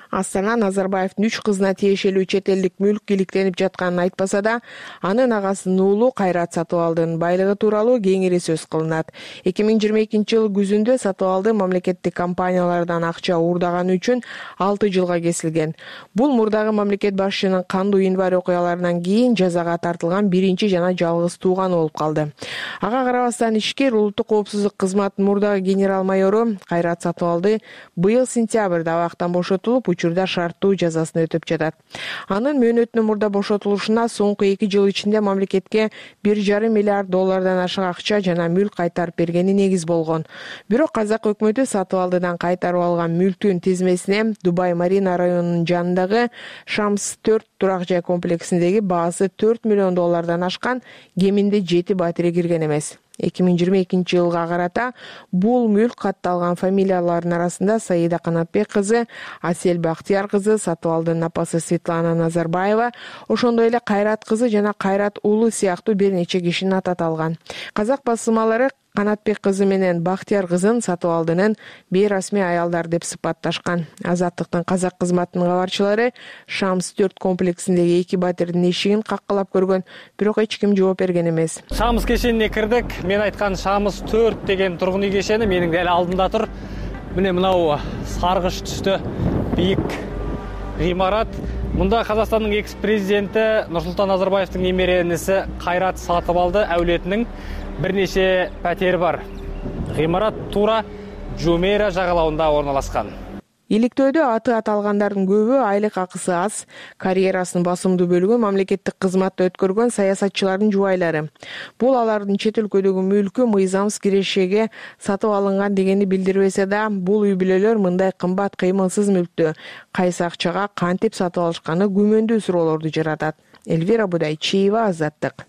Астана Назарбаевдин 3 кызына тиешелүү чет элдик мүлк иликтенип жатканын айтпаса да, анын агасынын уулу Кайрат Сатыбалдын байлыгы тууралуу кеңири сөз кылынат. 2022-жылы күзүндө Сатыбалды мамлекеттик компаниялардан акча уурдаганы үчүн 6 жылга кесилген. Бул мурдагы мамлекет башчынын кандуу январь окуяларынан кийин жазага тартылган биринчи жана жалгыз тууганы болуп калды. Ага карабастан ишкер улуттук коопсуздук кызматынын мурдагы генерал майору Кайрат Сатыбалды быйыл сентябрда абактан бошотулуп, учурда шарттуу жазасын өтөп жатат. Анын мөөнөтүнүн мурда бошотулушуна соңку 2 жыл ичинде мамлекетке $1,5 миллиард ашык акча жана мүлк кайтарып бергени негиз болгон. Бирок казак өкмөтү Сатыбалдыдан кайтарып алган мүлктүн тизмесине Дубай Марина районунун жанындагы Шамс 4 турак жай комплексиндеги баасы $4 миллион ашкан кеминде 7 батире кирген эмес. 2022-жылга карата бул мүлк катталган фамилиялардын арасында Саида Канатбек кызы, Асель Бактияр кызы, Сатыбалдын апасы Светлана Назарбаева, ошондой эле Кайрат кызы жана Кайрат уулу сыяктуу бир нече кишинин аты аталган. Казак басылмалары Канатбек кызы менен Бактияр кызын Сатыбалдынын бейрасмий аялдар деп сыпатташкан. Азаттыктын казак кызматынын кабарчылары Шамс 4 комплексиндеги 2 батирдин эшигин каккылап көргөн, бирок эч ким жооп берген эмес. Шамс кешенине кирдик. Мен айткан Шамс 4 деген тургун үй кешени менин дел алдымда тур. Міне мынау саргыч түстө бийик гимарат. Мында Казакстандын экс-президенти Нурсултан Назарбаевдин немерениси Кайрат Сатыбалды әулетинин бир нече пәтери бар. Гимарат туура Жумейра жагалауында орналашкан. Иликтөөдө аты аталгандардын көбү айлык акысы аз, карьерасын басымдуу бөлүгү мамлекеттик кызматта өткөргөн саясатчылардын жубайлары. Бул алардын чет өлкөдөгү мүлкү мыйзамсыз кирешеге сатып алынган дегени билдирбесе да, бул үй бүлөлөр мындай кымбат кыймылсыз мүлктү кайсы акчага кантип сатып алышканы күмөндүү суроолорду жаратат. Эльвира Будайчиева, Азаттык.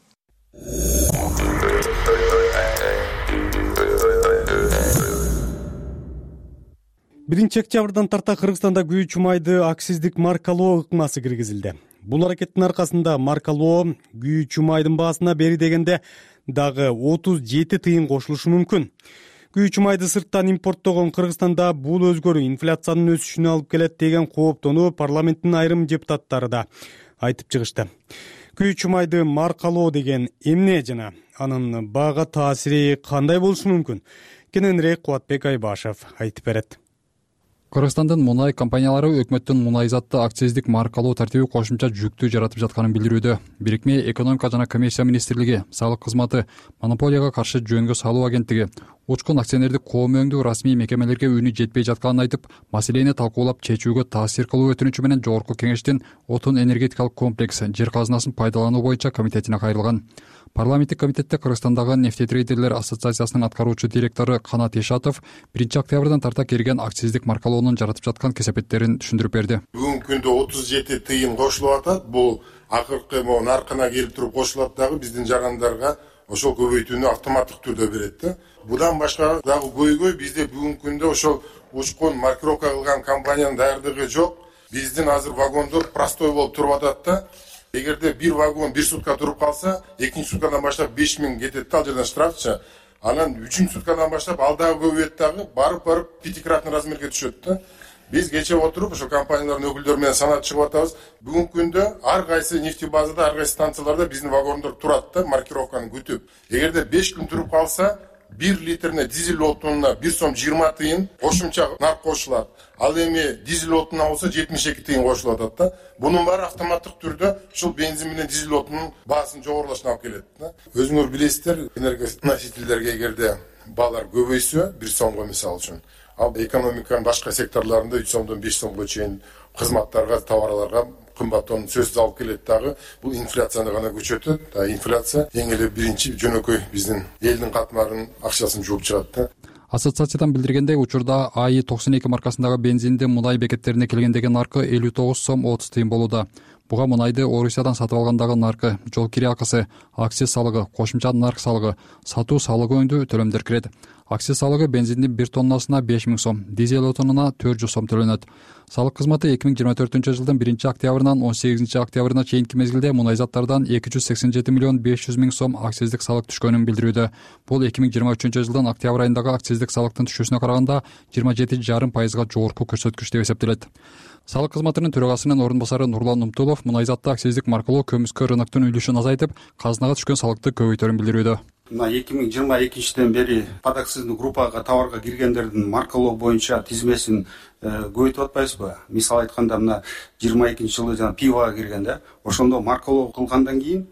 1-октябрдан тарта Кыргызстанда күйүүчү майды акциздик маркалоо ыкмасы киргизилди. Бул аракеттин аркасында маркалоо күйүүчү майдын баасына бери дегенде дагы 37 тыйын кошулушу мүмкүн. Күйүүчү майды сырттан импорттогон Кыргызстанда бул өзгөрүү инфляциянын өсүшүнө алып келет деген кооптону парламенттин айрым депутаттары да айтып чыгышты. Күйүүчү майды маркалоо деген эмне жана анын баага таасири кандай болушу мүмкүн? Кененирээк Кубатбек Айбашев айтып берет. Кыргызстандын мунай компаниялары өкмөттүн мунай затты акциздик маркалоо тартиби кошумча жүктү жаратып жатканын билдирүүдө. Бирикме экономика жана коммерция министрлиги, салык кызматы, монополияга каршы жөнгө салуу агенттиги, учкун акционердик коомөңдүү расмий мекемелерге үнү жетпей жатканын айтып, маселени талкуулап чечүүгө таасир кылуу өтүнүчү менен Жогорку Кеңештин отун энергетикалык комплекс жер казынасын пайдалануу боюнча комитетине кайрылган. Парламенттик комитетте Кыргызстандагы нефтетрейдерлер ассоциациясынын аткаруучу директору Канат Ишатов 1-октябрдан тарта кирген акциздик маркалоонун жаратып жаткан кесепеттерин түшүндүрүп берди. Бүгүнкү күндө 37 тыйын кошулуп атат. Бул акыркы наркына келип туруп кошулат дагы биздин жарандарга ошол көбөйтүүнү автоматтык түрдө берет. Будан башка дагы көйгөй бизде бүгүнкү күндө ошол учкун маркировка кылган компаниянын даярдыгы жок. Биздин азыр вагондор простой болуп туруп атат да. Эгерде бир вагон 1 сутка туруп калса, 2 суткадан баштап 5000 кетет ал жерден штрафчы. Анан 3 суткадан баштап ал дагы көбөйөт дагы, барып пятикратный размерге түшөт да. Биз кече отуруп ошо компаниялардын өкүлдөрү менен санап чыгып атабыз. Бүгүнкү күндө ар кайсы нефтебазада, ар кайсы станцияларда биздин вагондор турат да, маркировканы күтүп. Эгерде 5 күн туруп калса, 1 литрине дизель отунуна 1 сом 20 тыйын кошумча нарк кошулат. Ал эми дизель отунуна болсо 72 тыйын кошулуп атат да. Бунун баары автоматтык түрдө ушул бензин менен дизель отунун баасын жогорулашына алып келет да. Өзүңөр билесиздер, энергоносительдерге эгерде баалар көбөйсө 1 сомго мисалы үчүн, ал экономиканын башка секторларында 3 сомдон 5 сомго чейин кызматтарга, товарларга кымбаттоонун сөзсүз алып келет дагы. Бул инфляцияны гана күчөтөт. Инфляция эң эле биринчи жөнөкөй биздин элдин катмарынын акчасын жууп чыгат да. Ассоциациядан билдиргендей, учурда АИ 92 маркасындагы бензиндин мунай бекеттерине келгендеги наркы 59 сом 30 тыйын болууда. Буга мунайды Орусиядан сатып алгандагы наркы, жол кире акысы, акциз салыгы, кошумча нарк салыгы, сатуу салыгы өңдүү төлөмдөр кирет. акциз салыгы бензиндин 1 тоннасына 5000 сом, дизель отунуна 400 сом төлөнөт. Салык кызматы 2024 жылдын 1 октябрынан 18 октябрына чейинки мезгилде мунай заттардан 287 миллион 500 миң сом акциздик салык түшкөнүн билдирүүдө. Бул 2023 жылдын октябрь айындагы акциздик салыктын түшүүсүнө караганда 27,5%га жогорку көрсөткүч деп эсептелет. Салык кызматынын төрагасынын орун басары Нурлан Умтулов мунай затты акциздик маркалоо көмүскө рыноктун үлүшүн азайтып, казынага түшкөн салыкты көбөйтөрүн билдирүүдө. Мына 2022 бери подакциздик группага товарга киргендердин маркалоо боюнча тизмесин көбөйтүп атпайбызбы? Мисалы айтканда мына 22 жылы жана пивога киргенде, ошондо маркалоо кылгандан кийин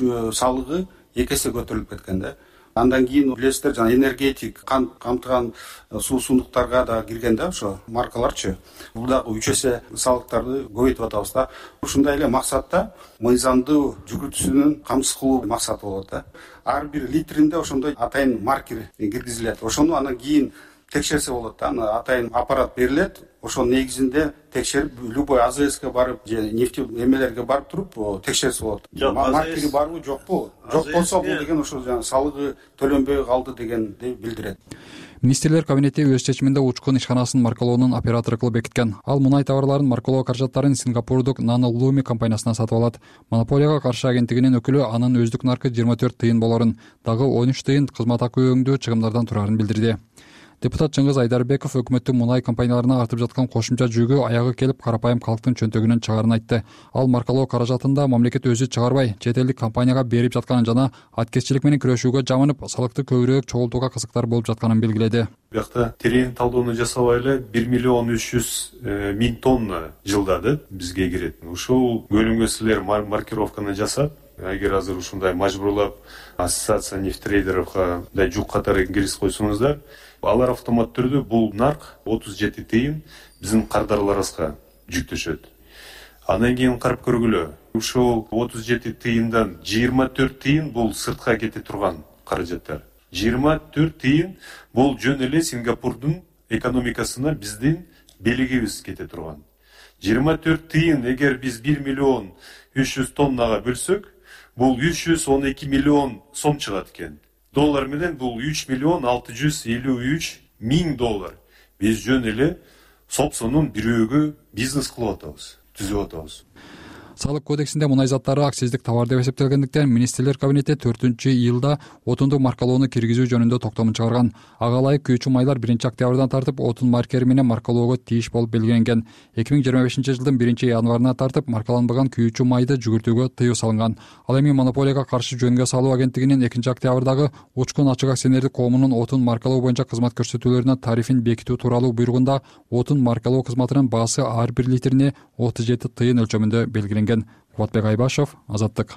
салыгы 2 эсе көтөрүлүп кеткен да. Андан кийин билесиздер, жана энергетик, кант камтыган суусундуктарга да киргенде ошо маркаларчы. Бул дагы 3 эсе салыктарды көбөйтүп атабыз да. Ушундай эле максатта мыйзамдуу жүгүртүүсүнүн камсыз кылуу максаты болот да. Ар бир литринде ошондой атайын маркер киргизилет. Ошону анан кийин текшерсе болот да. Аны атайын аппарат берилет. Ошонун негизинде текшерип, любой АЗСке барып, же нефть эмелерге барып туруп текшерсе болот. Маркери барбы, жокпу? Жок болсо бул деген ошо салыгы төлөнбөй калды дегенди билдирет. Министрлер кабинети өз чечиминде учкун ишканасын маркалоонун оператору кылып бекиткен. Ал мунай товарларын маркалоо каражаттарын Сингапурдук Nano Lumi компаниясынан сатып алат. Монополияга каршы агенттигинин өкүлү анын өздүк наркы 24 тыйын болорун, дагы 13 тыйын кызмат акы өңдүү чыгымдардан турарын билдирди. Депутат Чыңгыз Айдарбеков өкмөттүн мунай компанияларына артып жаткан кошумча жүгү аягы келип карапайым калктын чөнтөгүнөн чыгаарын айтты. Ал маркалоо каражатында мамлекет өзү чыгарбай, чет элдик компанияга берип жатканын жана аткезчилик менен күрөшүүгө жамынып, салыкты көбүрөөк чогултууга кызыктар болуп жатканын белгиледи. Биякта терең талдоону жасабай эле 1 миллион 300 миң тонна жылдады бизге кирет. Ушул бөлүмгө силер маркировканы жасап, эгер азыр ушундай мажбурлап ассоциация нефтрейдеровго мындай жук катары кириз койсоңуздар, алар автомат түрдө бул нарк 37 тыйын биздин кардарларыбызга жүктөшөт. Андан кийин карап көргүлө. Ушул 37 тыйындан 24 тыйын бул сыртка кете турган каражаттар. 24 тыйын бул жөн эле Сингапурдун экономикасына биздин белегибиз кете турган. 24 тыйын эгер биз 1 миллион 300 тоннага бөлсөк, бул 312 миллион сом чыгат экен. Доллар менен бул 3 миллион 653 миң доллар. Биз жөн эле сопсонун бирөөгө бизнес кылып атабыз, түзүп атабыз. Салык кодексинде мунай заттары акциздик товар деп эсептелгендиктен министрлер кабинети 4-июлда отундук маркалоону киргизүү жөнүндө токтомун чыгарган. Ага ылайык күйүүчү майлар 1 октябрдан тартып отун маркери менен маркалоого тийиш болуп белгиленген. 2025 жылдын 1 январынан тартып маркаланбаган күйүүчү майды жүгүртүүгө тыюу салынган. Ал эми монополияга каршы жөнгө салуу агенттигинин 2 октябрдагы учкун ачык акционердик коомунун отун маркалоо боюнча кызмат көрсөтүүлөрүнө тарифин бекитүү тууралуу буйругунда отун маркалоо кызматынын баасы ар бир литрине 37 тыйын өлчөмүндө белгиленген. Кубатбек Айбашев, Азаттык.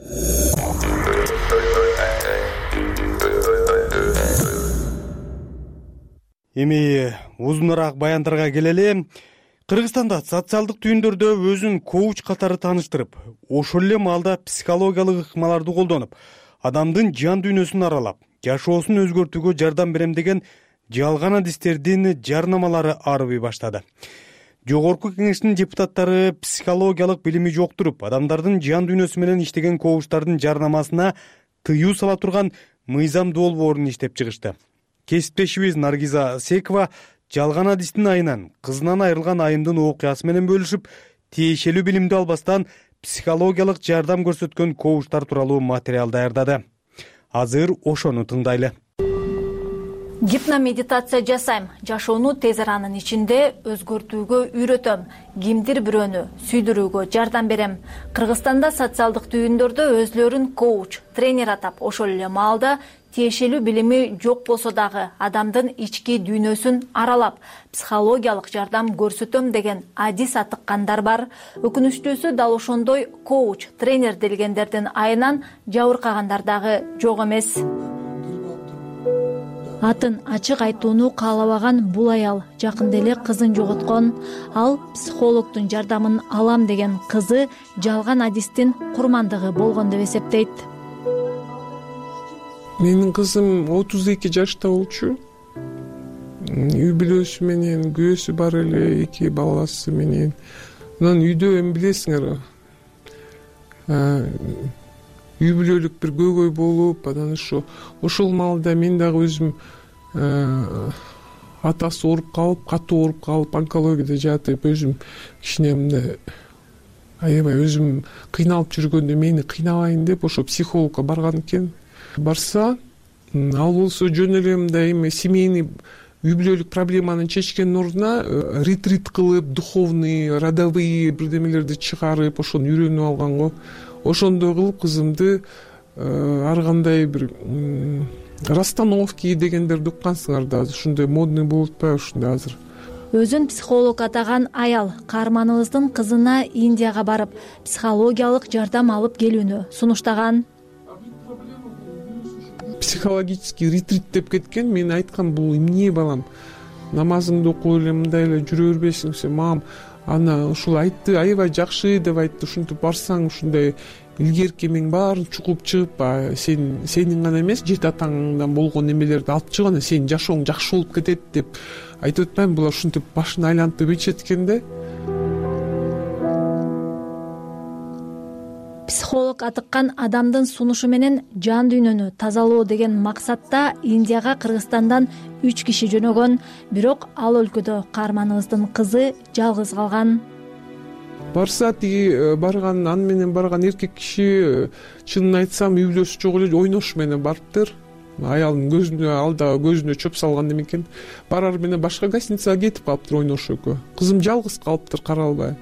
Эми узуныраак баяндарга келели. Кыргызстанда социалдык түйүндөрдө өзүн коуч катары тааныштырып, ошол эле маалда психологиялык ыкмаларды колдонуп, адамдын жан дүйнөсүн аралап, жашоосун өзгөртүүгө жардам берем деген жалган адистердин жарнамалары арыбый баштады. Жогорку кеңештин депутаттары психологиялык билими жоктуруп, адамдардын жан дүйнөсү менен иштеген коучтардын жарнамасына тыюу сала турган мыйзам долбоорун иштеп чыгышты. Кесиптешибиз Наргиза Секова жалган адистин айынан кызынан айрылган айымдын окуясы менен бөлүшүп, тиешелүү билимди албастан психологиялык жардам көрсөткөн коучтар тууралуу материал даярдады. Азыр ошону тыңдайлы. Гипномедитация жасайм, жашоону тез аранын ичинде өзгөртүүгө үйрөтөм, кимдир бирөөнү сүйдүрүүгө жардам берем. Кыргызстанда социалдык түйүндөрдө өзлөрүн коуч, тренер атап, ошол эле маалда тиешелүү билими жок болсо дагы адамдын ички дүйнөсүн аралап, психологиялык жардам көрсөтөм деген адис атыккандар бар. Өкүнүчтүүсү дал ошондой коуч, тренер делгендердин айынан жабыркагандар дагы жок эмес. Атын ачык айтууну каалабаган бул аял жакында эле кызын жоготкон. Ал психологдун жардамын алам деген кызы жалган адистин курмандыгы болгон деп эсептейт. Менин кызым 32 жашта болчу. Үй бүлөсү менен, күйөөсү бар эле, 2 баласы менен. Анан үйдө эми билесиңер, үй бүлөлүк бир көйгөй болуп, анан ошол маалда мен дагы өзүм атасы ооруп калып, катуу ооруп калып, онкологияда жатып, өзүм кичине мындай аябай өзүм кыйналып жүргөндө мени кыйнабайын деп ошо психологко барган экен. Барса, ал болсо жөн эле мындай эме семейный үй бүлөлүк проблеманы чечкендин ордуна ретрит кылып, духовный, родовые бирдемелерди чыгарып, ошону үйрөнүп алган го. Ошондой кылып кызымды ар кандай бир расстановки дегендерди уккансыңар да, ушундай модный болуп атпайбы ушундай азыр. Өзүн психолог атаган аял каарманыбыздын кызына Индияга барып, психологиялык жардам алып келүүнү сунуштаган. Психологический ретрит деп кеткен. Мен айткам, бул эмне балам, намазыңды окуп эле мындай эле жүрө бербейсиң сен? Мам, ана ушул айтты, аябай жакшы деп айтты. Ушинтип барсаң, ушундай илгерки эмең баарын чукуп чыгып, сенин гана эмес, жети атаңдан болгон эмелерди алып чыгып, ана сенин жашооң жакшы болуп кетет деп айтып атпаймынбы? Булар ушинтип башын айлантып ичет экен да. Психолог атыккан адамдын сунушу менен жан дүйнөнү тазалоо деген максатта Индияга Кыргызстандан 3 киши жөнөгөн, бирок ал өлкөдө каарманыбыздын кызы жалгыз калган. Барса, тиги барган, аны менен барган эркек киши, чынын айтсам, үй бүлөсү жок эле, ойнош менен барыптыр. Аялдын көзүнө, алда көзүнө чөп салган экен. Барар менен башка гостиницага кетип калыптыр, ойнош экөө. Кызым жалгыз калыптыр, кара албай.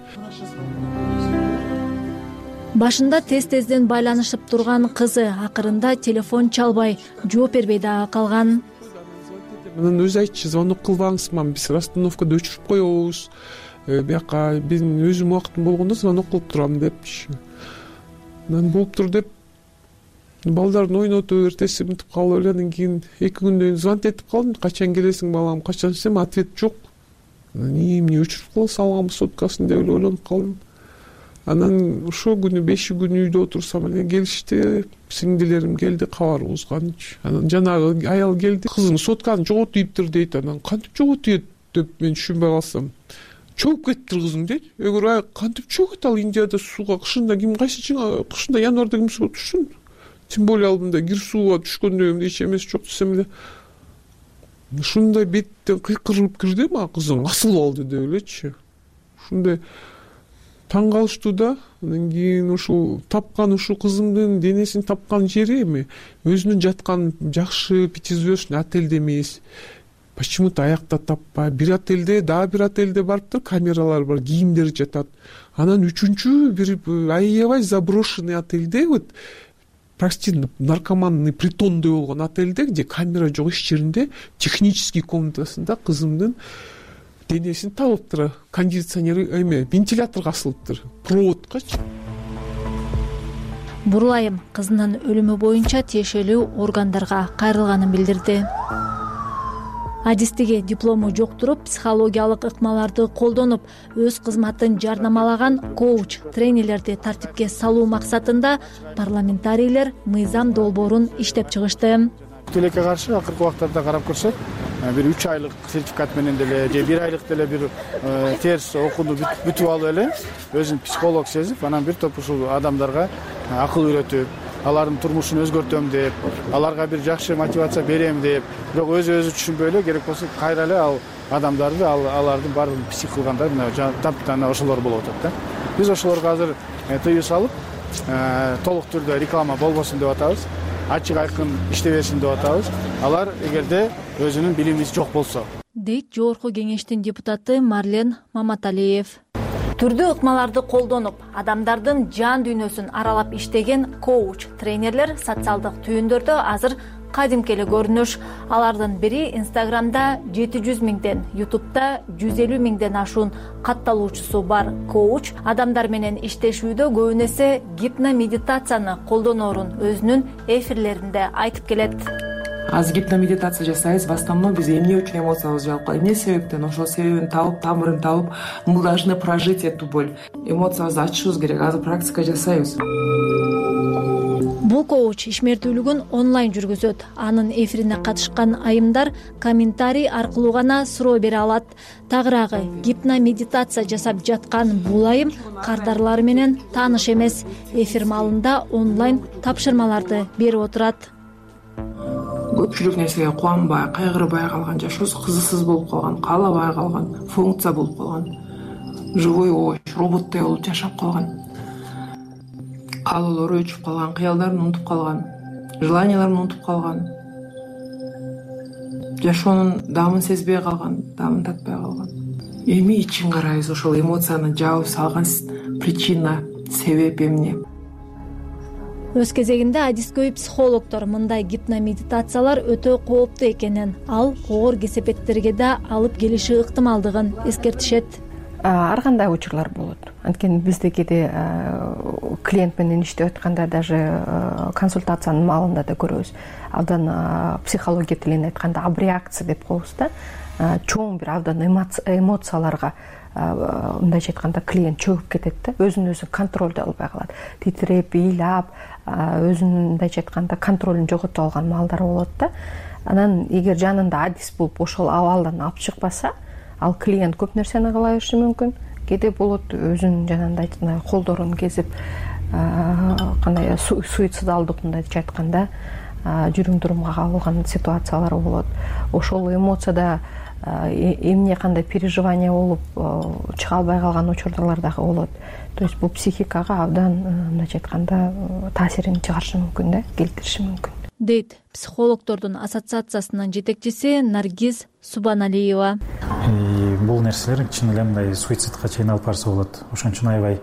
Башында тез-тезден байланышып турган кызы акырында телефон чалбай, жооп бербей дагы калган. Анан өзү айтчы, звонок кылбаңыз, мам, биз расстановкада өчүрүп коебуз. Бияка мен өзүм убактым болгондо звонок кылып турам депчи. Анан болуптур деп балдарын ойнотуп эртеси мынтип калып эле, андан кийин 2 күндөн кийин звонок этип калдым. Качан келесиң балам, качан десем, ответ жок. Эмне өчүрүп кала салганбы соткасын деп эле ойлонуп калдым. Анан ошол күнү 5 күн үйдө отурсам эле келишти, сиңдилерим келди кабар угузганчы. Анан жанагы аял келди, кызың сотканы жоготуптур дейт. Анан кантип жоготует деп мен түшүнбөй калсам, чогуп кетиптир кызың дейт. Эгер кантип чогот, ал Индияда сууга кышында ким кайсы кышында январда ким сууга түшсүн? Тем более ал мындай кир сууга түшкөндө эч эмес жок десем эле. Ушундай беттен кыйкырылып кирди, мага кызың асылып алды деп элечи. Ушундай таң калыштуу да. Андан кийин ушул тапкан, ушул кызымдын денесин тапкан жери эми өзүнүн жаткан жакшы пятизвездочный отельде эмес. Почему-то аякта таппай. Бир отельде, дагы бир отельде барыптыр, камералар бар, кийимдер жатат. Анан үчүнчү бир аябай заброшенный отельде, вот почти наркоманный притондой болгон отельде, где камера жок, иш жеринде технический комнатасында кызымдын денесин табыптыр. Кондиционер эме, вентиляторго асылыптыр, проводкачы. Бурлайым кызынын өлүмү боюнча тиешелүү органдарга кайрылганын билдирди. Адистиги диплому жок туруп, психологиялык ыкмаларды колдонуп, өз кызматын жарнамалаган коуч, тренерлерди тартипке салуу максатында парламентарийлер мыйзам долбоорун иштеп чыгышты. Тилекке каршы акыркы убактарда карап көрсөк, бир 3 айлык сертификат менен деле же 1 айлык деле бир терс окууну бүтүп алып эле өзүн психолог сезип, анан бир топ ушул адамдарга акыл үйрөтүп, алардын турмушун өзгөртөм деп, аларга бир жакшы мотивация берем деп, бирок өзү түшүнбөй эле, керек болсо кайра эле ал адамдарды, алардын баарын псих кылгандар мына ошолор болуп атат да. Биз ошолорго азыр тыюу салып, толук түрдө реклама болбосун деп атабыз. Ачык айкын иштебесин деп атабыз. Алар эгерде өзүнүн билими жок болсо. Дейт жогорку кеңештин депутаты Марлен Маматалиев. Түрдүү ыкмаларды колдонуп, адамдардын жан дүйнөсүн аралап иштеген коуч, тренерлер социалдык түйүндөрдө азыр кадимки эле көрүнүш. Алардын бири Инстаграмда 700 миңден, Ютубта 150 миңден ашуун катталуучусу бар коуч адамдар менен иштешүүдө көбүн эсе гипномедитацияны колдоноорун өзүнүн эфирлеринде айтып келет. Азыр гипномедитация жасайбыз. В основном биз эмне үчүн эмоциябыз жалп калат, эмне себептен, ошол себебин табып, тамырын табып, мы должны прожить эту боль. Эмоциябызды ачышыбыз керек. Азыр практика жасайбыз. Бул коуч ишмердүүлүгүн онлайн жүргүзөт. Анын эфирине катышкан айымдар комментарий аркылуу гана суроо бере алат. Тагыраагы гипномедитация жасап жаткан бул айым кардарлары менен тааныш эмес. Эфир маалында онлайн тапшырмаларды берип отурат. көпчүлүк нерсеге кубанбай, кайгырбай калган, жашоосу кызыксыз болуп калган, каалабай калган, функция болуп калган, живой овощ, роботтой болуп жашап калган, каалоолору өчүп калган, кыялдарын унутуп калган, желанияларын унутуп калган, жашоонун даамын сезбей калган, даамын татпай калган. Эми ичин карайбыз, ошол эмоцияны жаап салган причина, себеп эмне? Өз кезегинде адискөй психологдор мындай гипномедитациялар өтө кооптуу экенин, ал оор кесепеттерге да алып келиши ыктымалдыгын эскертишет. Ар кандай учурлар болот. Анткени бизде кээде клиент менен иштеп атканда даже консультациянын маалында да көрөбүз. Абдан психология тилинде айтканда абреакция деп коебуз да. Чоң бир абдан эмоцияларга мындайча айтканда клиент чөгүп кетет да, өзүн өзү контролдо албай калат. Титиреп, ыйлап, өзүнүн мындайча айтканда контролун жоготуп алган маалдар болот да. Анан эгер жанында адис болуп ошол абалдан алып чыкпаса, ал клиент көп нерсени кыла бериши мүмкүн. Кээде болот өзүнүн жанагындай айткандай колдорун кезип, кандай суицидалдык мындайча айтканда жүрүм турумга кабылган ситуациялар болот. Ошол эмоцияда эмне кандай переживание болуп чыга албай калган учурлар дагы болот. То есть бул психикага абдан мындайча айтканда таасирин чыгарышы мүмкүн да, келтириши мүмкүн. Дейт психологдордун ассоциациясынын жетекчиси Наргиз Субаналиева. Бул нерселер чын эле мындай суицидка чейин алып барса болот. Ошон үчүн аябай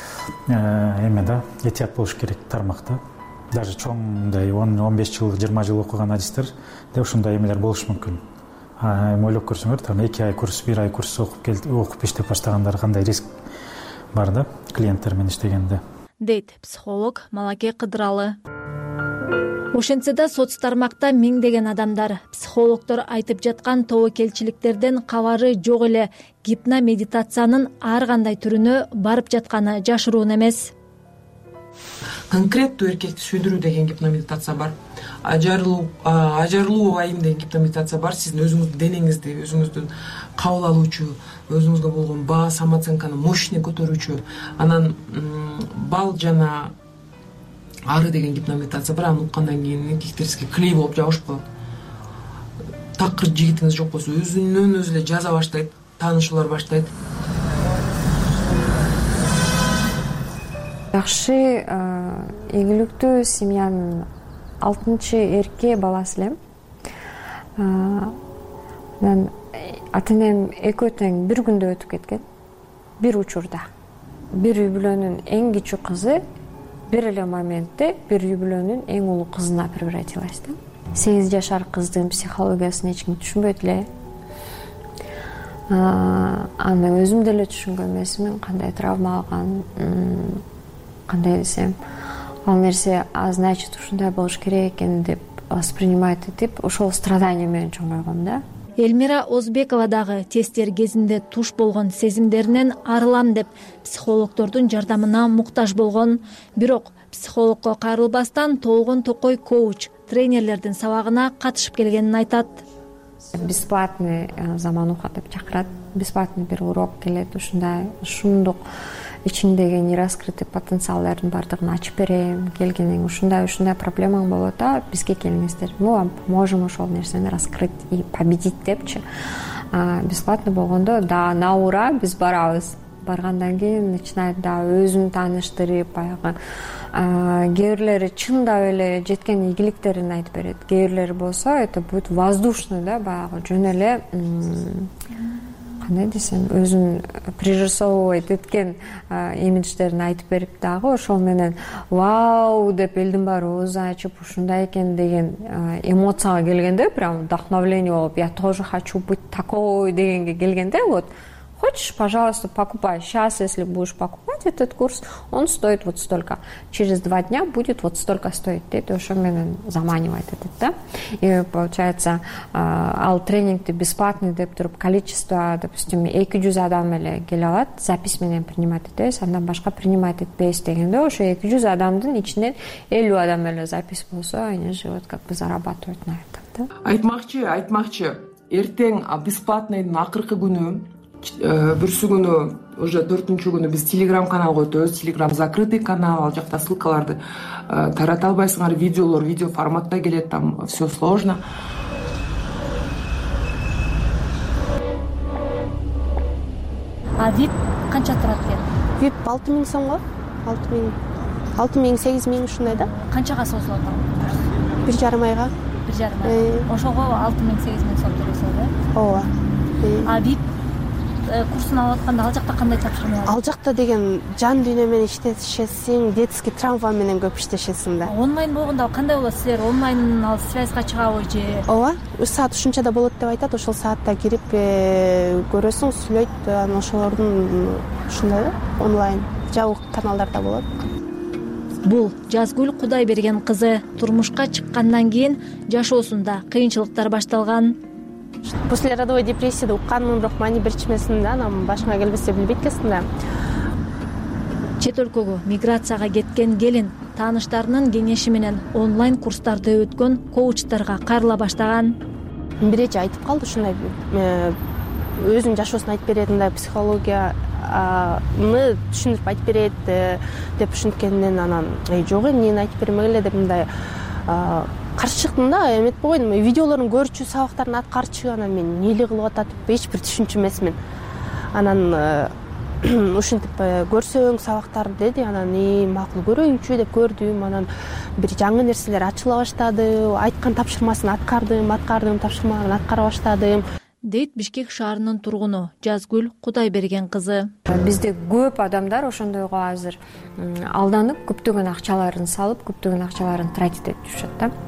эме да, этият болуш керек тармак да. Даже чоң мындай 10-15 жыл, 20 жыл окуган адистер да ушундай эмелер болушу мүмкүн. Ойлоп көрсөңөр, там 2 ай курс, 1 ай курс окуп иштеп баштагандар кандай риск бар да клиенттер менен иштегенде. Дейт психолог Малаке Кыдыралы. Ошентсе да соц тармакта миңдеген адамдар психологдор айтып жаткан тобокелчиликтерден кабары жок эле. Гипномедитациянын ар кандай түрүнө барып жатканы жашыруун эмес. Конкреттүү эркекти сүйдүрүү деген гипномедитация бар. Ажарылуу убайым деген гипномедитация бар. Сиздин өзүңүздүн денеңизди, өзүңүздүн кабыл алуучу, өзүңүзгө болгон баа, самооценканы мощный көтөрүүчү. Анан бал жана ары деген гипномедитация бар. Аны уккандан кийин эркектерибизге клей болуп жабышып калат. Такыр жигитиңиз жок болсо өзүнөн өзү эле жаза баштайт, таанышуулар баштайт. Жакшы, ийгиликтүү семьянын 6-эрке баласы элем. Мен ата-энем экөө тең бир күндө өтүп кеткен. Бир учурда. Бир үй бүлөнүн эң кичүү кызы бир эле моментте бир үй бүлөнүн эң улуу кызына превратилась. 8 жашар кыздын психологиясын эч ким түшүнбөйт эле. Аны өзүм деле түшүнгөн эмесмин, кандай травма алган, кандай десем, ал нерсе значит ушундай болуш керек экен деп воспринимать этип, ошол страдание менен чоңойгом да. Элмира Озбекова дагы тесттер кезинде туш болгон сезимдеринен арылам деп психологдордун жардамына муктаж болгон. Бирок психологко кайрылбастан толгон токой коуч, тренерлердин сабагына катышып келгенин айтат. Бесплатный замануха деп чакырат. Бесплатный бир урок келет, ушундай шундук ичиндеги нераскрытый потенциалдардын бардыгын ачып берем. Келгениң ушундай проблемаң болот да, бизге келиңиздер. Мы вам поможем ошол нерсени раскрыть и победить депчи. Бесплатный болгондо да, на ура биз барабыз. Баргандан кийин начинает да өзүн тааныштырып, баягы кээ бирлери чындап эле жеткен ийгиликтерин айтып берет. Кээ бирлери болсо это будет воздушный да, баягы жөн эле кандай десем, өзүн пририсовывать эткен имидждерин айтып берип дагы ошол менен вау деп элдин баары оозун ачып ушундай экен деген эмоцияга келгенде, прям вдохновление болуп, я тоже хочу быть такой дегенге келгенде, вот хочешь, пожалуйста, покупай. Сейчас, если будешь покупать этот курс, он стоит вот столько. Через 2 дня будет вот столько стоить. Это уже меня заманивает этот, да? И получается, ал тренингти бесплатный деп туруп количество, допустим, 200 адам эле келе алат, запись менен принимать этебиз, андан башка принимать этпейбиз дегенде, ошо 200 адамдын ичинен 50 адам эле запись болсо, они же вот как бы зарабатывают на этом, да? Айтмакчы, эртең бесплатныйдын акыркы күнү Бүрсү күнү уже 4-чү күнү биз телеграм каналга өтөбүз. Телеграм закрытый канал, ал жакта ссылкаларды тарата албайсыңар, видеолор видео форматта келет, там все сложно. А VIP канча турат экен? VIP 6000 сомго. 6000 8000 ушундай да. Канчага созулат ал? 1,5 айга. 1,5 ай. Ошого 6000 8000 сом төлөсөң да? Ооба. А VIP курсун алып атканда ал жакта кандай тапшырма бар? Ал жакта деген жан дүйнө менен иштешесиң, детский травма менен көп иштешесиң да. Онлайн болгондо кандай болот? Силер онлайн ал связга чыгабы же? Ооба, саат ушунчада болот деп айтат. Ошол саатта кирип көрөсүң, сүйлөйт, анан ошолордун ушундай да онлайн жабык каналдарда болот. Бул Жазгүл Кудайберген кызы турмушка чыккандан кийин жашоосунда кыйынчылыктар башталган. После родовой депрессияда укканмын, бирок мани берчмесин да, анан башыңа келбесе билбейт экенсиң да. Чет өлкөгө миграцияга кеткен келин тааныштарынын кеңеши менен онлайн курстарды өткөн коучтарга кайрыла баштаган. Бир эже айтып калды ушундай, өзүнүн жашоосун айтып берет, мындай психологияны түшүндүрүп айтып берет деп түшүнткөндөн анан жок эмнени айтып бермегиле деп мындай каршы чыктым да, эмет койдум. Видеолорун көрчү, сабактарын аткарчы, анан мен эмне кылып атат деп эч бир түшүнчү эмесмин. Анан ушинтип көрсөң сабактарды деди, анан макул көрөйүнчү деп көрдүм. Анан бир жаңы нерселер ачыла баштады, айткан тапшырмасын аткардым, тапшырманы аткара баштадым. Дейт Бишкек шаарынын тургуну Жазгүл Кудайберген кызы. Бизде көп адамдар ошондойго азыр алданып, көптөгөн акчаларын салып, көптөгөн акчаларын тратить этип жүрүшөт да.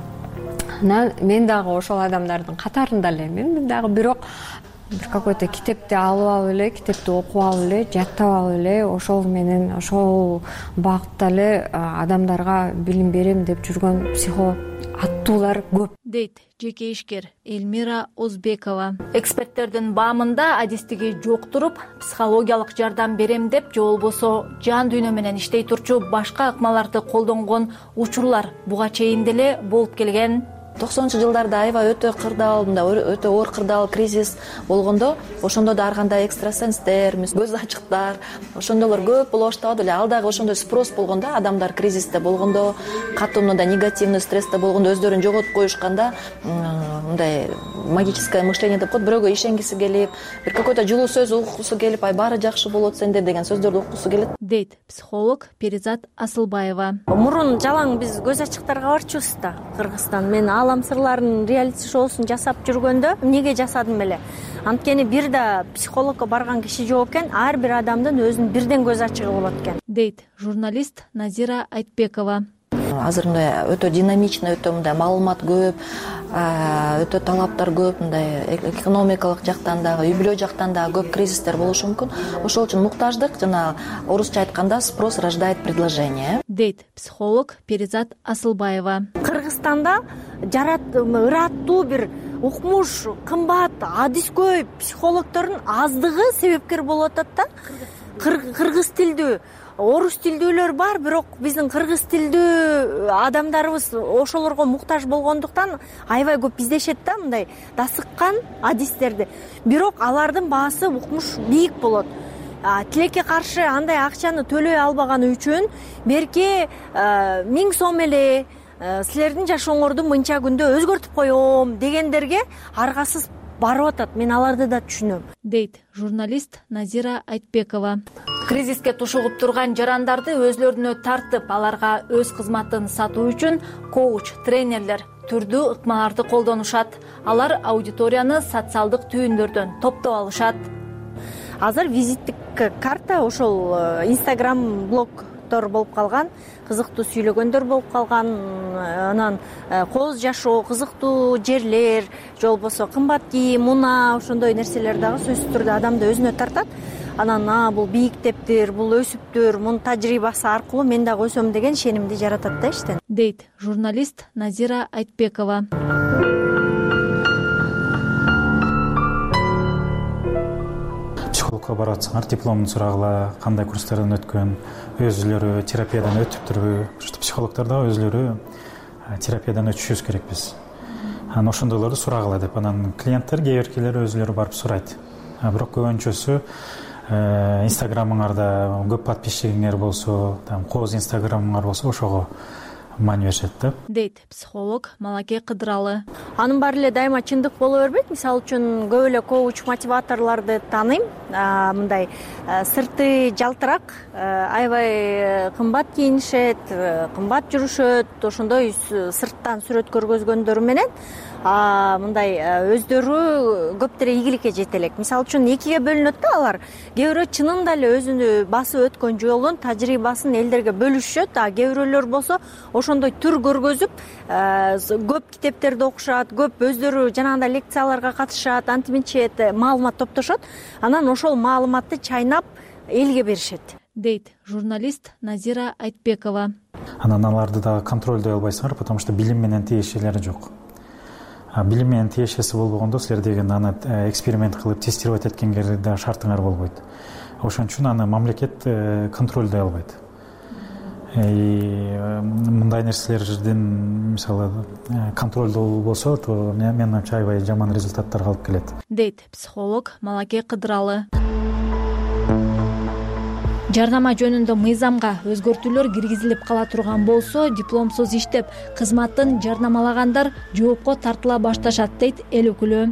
Мен дагы ошол адамдардын катарында элемин. Мен дагы бирок бир какой-то китепти алып эле, китепти окуп эле, жаттап эле, ошол менен ошол багытта эле адамдарга билим берем деп жүргөн аттуулар көп. Дейт жеке ишкер Элмира Озбекова. Эксперттердин баамында адистиги жок туруп, психологиялык жардам берем деп же болбосо жан дүйнө менен иштей турчу башка ыкмаларды колдонгон учурлар буга чейин деле болуп келген. 90-жылдарда аябай өтө кырдаал, өтө оор кырдаал кризис болгондо, ошондо да ар кандай экстрасенстер, көз ачыктар, ошондолор көп боло баштады эле. Ал дагы ошондой спрос болгондо, адамдар кризисте болгондо, катуу да негативный стрессте болгондо өздөрүн жоготуп коюшканда, мындай магическое мышление деп коет, бирөөгө ишенгиси келип, бир какой-то жылуу сөз уккусу келип, ай баары жакшы болот сенде деген сөздөрдү уккусу келет. Дейт психолог Перизат Асылбаева. Мурун жалаң биз көз ачыктарга барчубуз да, Кыргызстан. Мен Алам сырларын реалити шоусун жасап жүргөндө эмнеге жасадым эле? Анткени бир да психологко барган киши жок экен, ар бир адамдын өзүнүн бирден көз ачыгы болот экен. Дейт журналист Назира Айтбекова. Азыр мындай өтө динамичный, өтө мындай маалымат көп, өтө талаптар көп, мындай экономикалык жактан дагы, үй бүлө жактан дагы көп кризистер болушу мүмкүн. Ошол үчүн муктаждык, жана орусча айтканда спрос рождает предложение. Дейт психолог Перизат Асылбаева. Кыргызстанда ыраттуу бир укмуш, кымбат, адис көп психологдордун аздыгы себепкер болуп атат да. Кыргыз тилдүү, орус тилдүүлөр бар, бирок биздин кыргыз тилдүү адамдарыбыз ошолорго муктаж болгондуктан аябай көп издешет да, мындай дасыккан адистерди. Бирок алардын баасы укмуш бийик болот. Тилекке каршы андай акчаны төлөй албаганы үчүн берки 1000 сом эле силердин жашооңорду мынча күндө өзгөртүп коем дегендерге аргасыз барып атат. Мен аларды да түшүнөм. Дейт журналист Назира Айтбекова. Кризиске тушугуп турган жарандарды өзлөрүнө тартып, аларга өз кызматын сатуу үчүн коуч, тренерлер түрдүү ыкмаларды колдонушат. Алар аудиторияны социалдык түйүндөрдөн топтоп алышат. Азыр визиттик карта ошол Instagram блогтор болуп калган, кызыктуу сүйлөгөндөр болуп калган, анан кооз жашоо, кызыктуу жерлер, же болбосо кымбат кийим, муна, ошондой нерселер дагы сөзсүз түрдө адамды өзүнө тартат. Анан бул бийиктептир, бул өсүптүр, мунун тажрыйбасы аркылуу мен дагы өсөм деген ишенимди жаратат да иштен. Дейт журналист Назира Айтбекова. Психологко барып атсаңар, дипломун сурагыла, кандай курстардан өткөн, өзүлөрү терапиядан өтүптүрбү? Психологдор да өзүлөрү терапиядан өтүшүбүз керекпиз. Анан ошондойлорду сурагыла деп, анан клиенттер, кээ биркилер өзүлөрү барып сурайт. бирок көбүнчөсү инстаграмыңарда көп подписчигиңер болсо, кооз инстаграмыңар болсо ошого маани беришет да, дейт психолог Малаке Кыдыралы. Анын баары эле дайыма чындык боло бербейт. Мисалы үчүн көп эле коуч мотиваторлорду тааныйм. Мындай сырты жалтырак, аябай кымбат кийинишет, кымбат жүрүшөт, ошондой сырттан сүрөт көргөзгөндөрү менен мындай өздөрү көптөр ийгиликке жете элек. Мисалы үчүн экиге бөлүнөт да алар. Кээ бирөө чынында эле өзүнү басып өткөн жолун, тажрыйбасын элдерге бөлүшөт, а кээ бирөөлөр болсо ошондой түр көргөзүп, көп китептерди окушат, көп өздөрү жанагындай лекцияларга катышат, антиминчет маалымат топтошот. Анан ошол маалыматты чайнап элге беришет, дейт журналист Назира Айтбекова. Анан аларды дагы контролдой албайсыңар, потому что билим менен тиешелери жок. Билим менен тиешеси болбогондо силер деген аны эксперимент кылып тестировать эткенге да шартыңар болбойт. Ошон үчүн аны мамлекет контролдой албайт. Мындай нерселердин мисалы контролдоо болсо, то менин оюмча аябай жаман результаттарга алып келет, дейт психолог Малаке Кыдыралы. Жарнама жөнүндө мыйзамга өзгөртүүлөр киргизилип кала турган болсо, дипломсуз иштеп кызматын жарнамалагандар жоопко тартыла башташат, дейт эл өкүлү.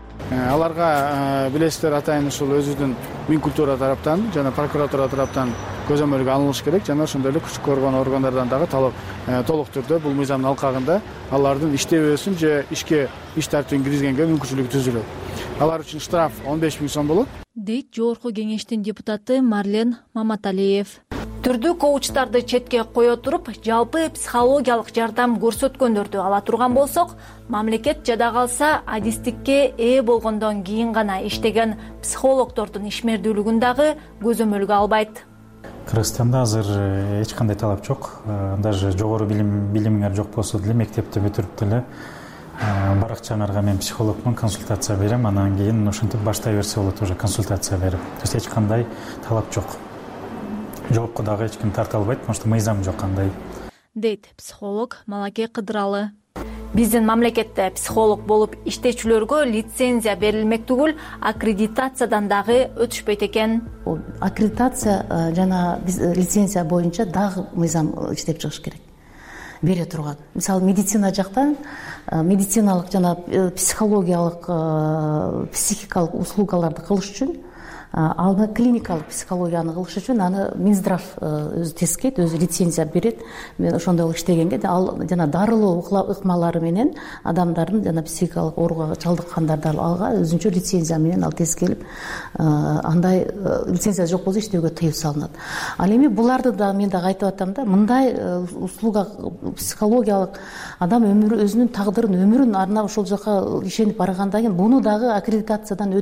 Аларга билесиздер, атайын ушул өзүбүздүн Минкультура тараптан жана прокуратура тараптан көзөмөлгө алыныш керек, жана ошондой эле күчтүү органдардан дагы толук түрдө бул мыйзамдын алкагында алардын иштебөөсүн же иш тартибин киргизгенге мүмкүнчүлүгү түзүлөт. Алар үчүн штраф 15 000 сом болот, дейт Жогорку кеңештин депутаты Марлен Маматалиев. Түрдүү коучтарды четке кое туруп, жалпы психологиялык жардам көрсөткөндөрдү ала турган болсок, мамлекет жада калса адистикке ээ болгондон кийин гана иштеген психологдордун ишмердүүлүгүн дагы көзөмөлгө албайт. Кыргызстанда азыр эч кандай талап жок. Даже жогору билимиңер жок болсо деле, мектепти бүтүрүп деле баракчаңарга мен психологмун, консультация берем, анан кийин ошентип баштай берсе болот уже консультация берип. То есть эч кандай талап жок. Жоопко дагы эч ким тарта албайт, потому что мыйзам жок андай, дейт психолог Малаке Кыдыралы. Биздин мамлекетте психолог болуп иштечүлөргө лицензия берилмек түгүл, аккредитациядан дагы өтүшпөйт экен. Аккредитация жана лицензия боюнча дагы мыйзам иштеп чыгыш керек, бере турган. Мисалы медицина жактан медициналык жана психологиялык, психикалык услугаларды кылыш үчүн, ал клиникалык психологияны кылыш үчүн аны Минздрав өзү тескейт, өзү лицензия берет. Мен ошондой иштегенге ал жана дарылоо ыкмалары менен адамдардын жана психикалык ооруга чалдыккандарды алга өзүнчө лицензия менен ал тескелип, андай лицензия жок болсо иштөөгө тыюу салынат. Ал эми буларды да мен дагы айтып атам да, мындай услуга психологиялык адам өзүнүн тагдырын, өмүрүн ана ошол жака ишенип баргандан кийин буну дагы аккредитациядан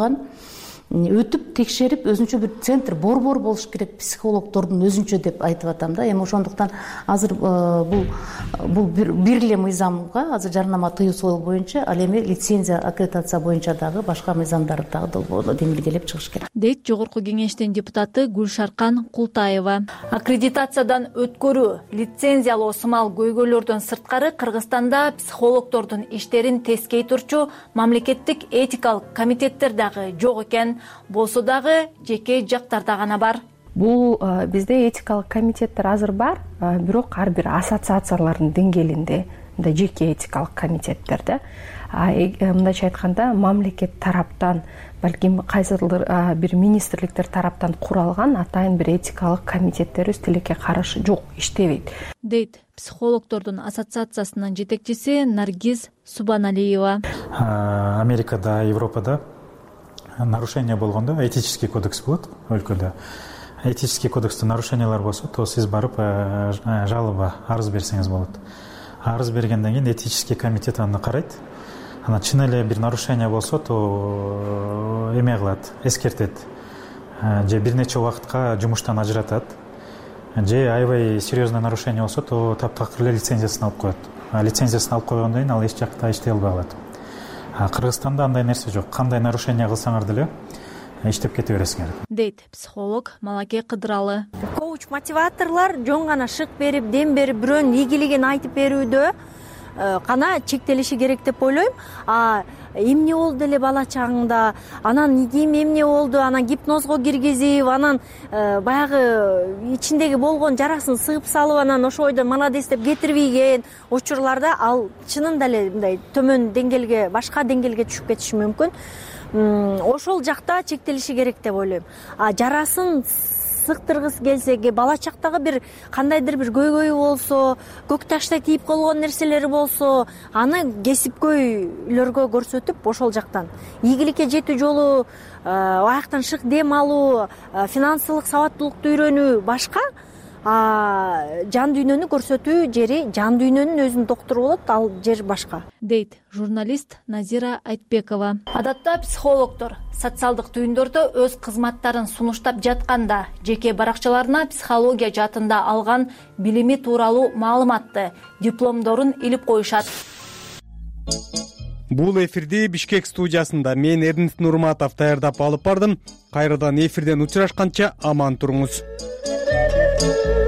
өтүп текшерип өзүнчө бир центр борбор болуш керек психологдордун өзүнчө деп айтып атам да. Эми ошондуктан азыр бул бир эле мыйзамга азыр жарнама тыюусу боюнча, ал эми лицензия, аккредитация боюнча дагы башка мыйзамдарды дагы демилгелеп чыгыш керек, дейт Жогорку кеңештин депутаты Гүлшаркан Култаева. Аккредитациядан өткөрүү, лицензиялоо сымал көйгөйлөрдөн сырткары Кыргызстанда психологдордун иштерин тескей турчу мамлекеттик этикалык комитеттер дагы жок экен. Болсо дагы жеке жактарда гана бар. Бул бизде этикалык комитеттер азыр бар, бирок ар бир ассоциациялардын деңгээлинде мындай жеке этикалык комитеттер да. Мындайча айтканда, мамлекет тараптан, балким кайсыдыр бир министрликтер тараптан куралган атайын бир этикалык комитеттер өз тилекке каршы жок, иштебейт, дейт психологдордун ассоциациясынын жетекчиси Наргиз Субаналиева. Америкада, Европада нарушение болгондо этический кодекс болот өлкөдө. Этический кодекстин нарушениялар болсо, то сиз барып жалоба, арыз берсеңиз болот. Арыз бергенден кийин этический комитет аны карайт. Ана чын эле бир нарушение болсо, то эме кылат, эскертет. Же бир нече убакытка жумуштан ажыратат. Же аябай серьезный нарушение болсо, то таптакыр эле лицензиясын алып коет. Лицензиясын алып койгондон кийин ал эч жакта иштей албай калат. Кыргызстанда андай нерсе жок. Кандай нарушение кылсаңар деле иштеп кете бересиңер, дейт психолог Малаке Кыдыралы. Коуч мотиваторлор жөн гана шык берип, дем берип, бирөөнүн ийгилигин айтып берүүдө гана чектелиши керек деп ойлойм. Эмне болду эле бала чагыңда, анан кийин эмне болду, анан гипнозго киргизип, анан баягы ичиндеги болгон жарасын сыгып салып, анан ошол бойдон молодец деп кетирбейген учурларда ал чынында эле мындай төмөн деңгээлге, башка деңгээлге түшүп кетиши мүмкүн. Ошол жакта чектелиши керек деп ойлойм. Жарасын сыктыргысы келсе, бала чактагы бир кандайдыр бир көйгөйү болсо, көк таштай тийип калган нерселери болсо, аны кесипкөйлөргө көрсөтүп, ошол жактан ийгиликке жетүү жолу, аяктан шык дем алуу, финансылык сабаттуулукту үйрөнүү башка, жан дүйнөнү көрсөтүү жери, жан дүйнөнүн өзүнүн доктору болот, ал жер башка, дейт журналист Назира Айтбекова. Адатта психологдор социалдык түйүндөрдө өз кызматтарын сунуштап жатканда жеке баракчаларына психология жаатында алган билими тууралуу маалыматты, дипломдорун илип коюшат. Бул эфирди Бишкек студиясында мен Эрдинет Нурматов даярдап алып бардым. Кайрадан эфирден учурашканча аман туруңуз.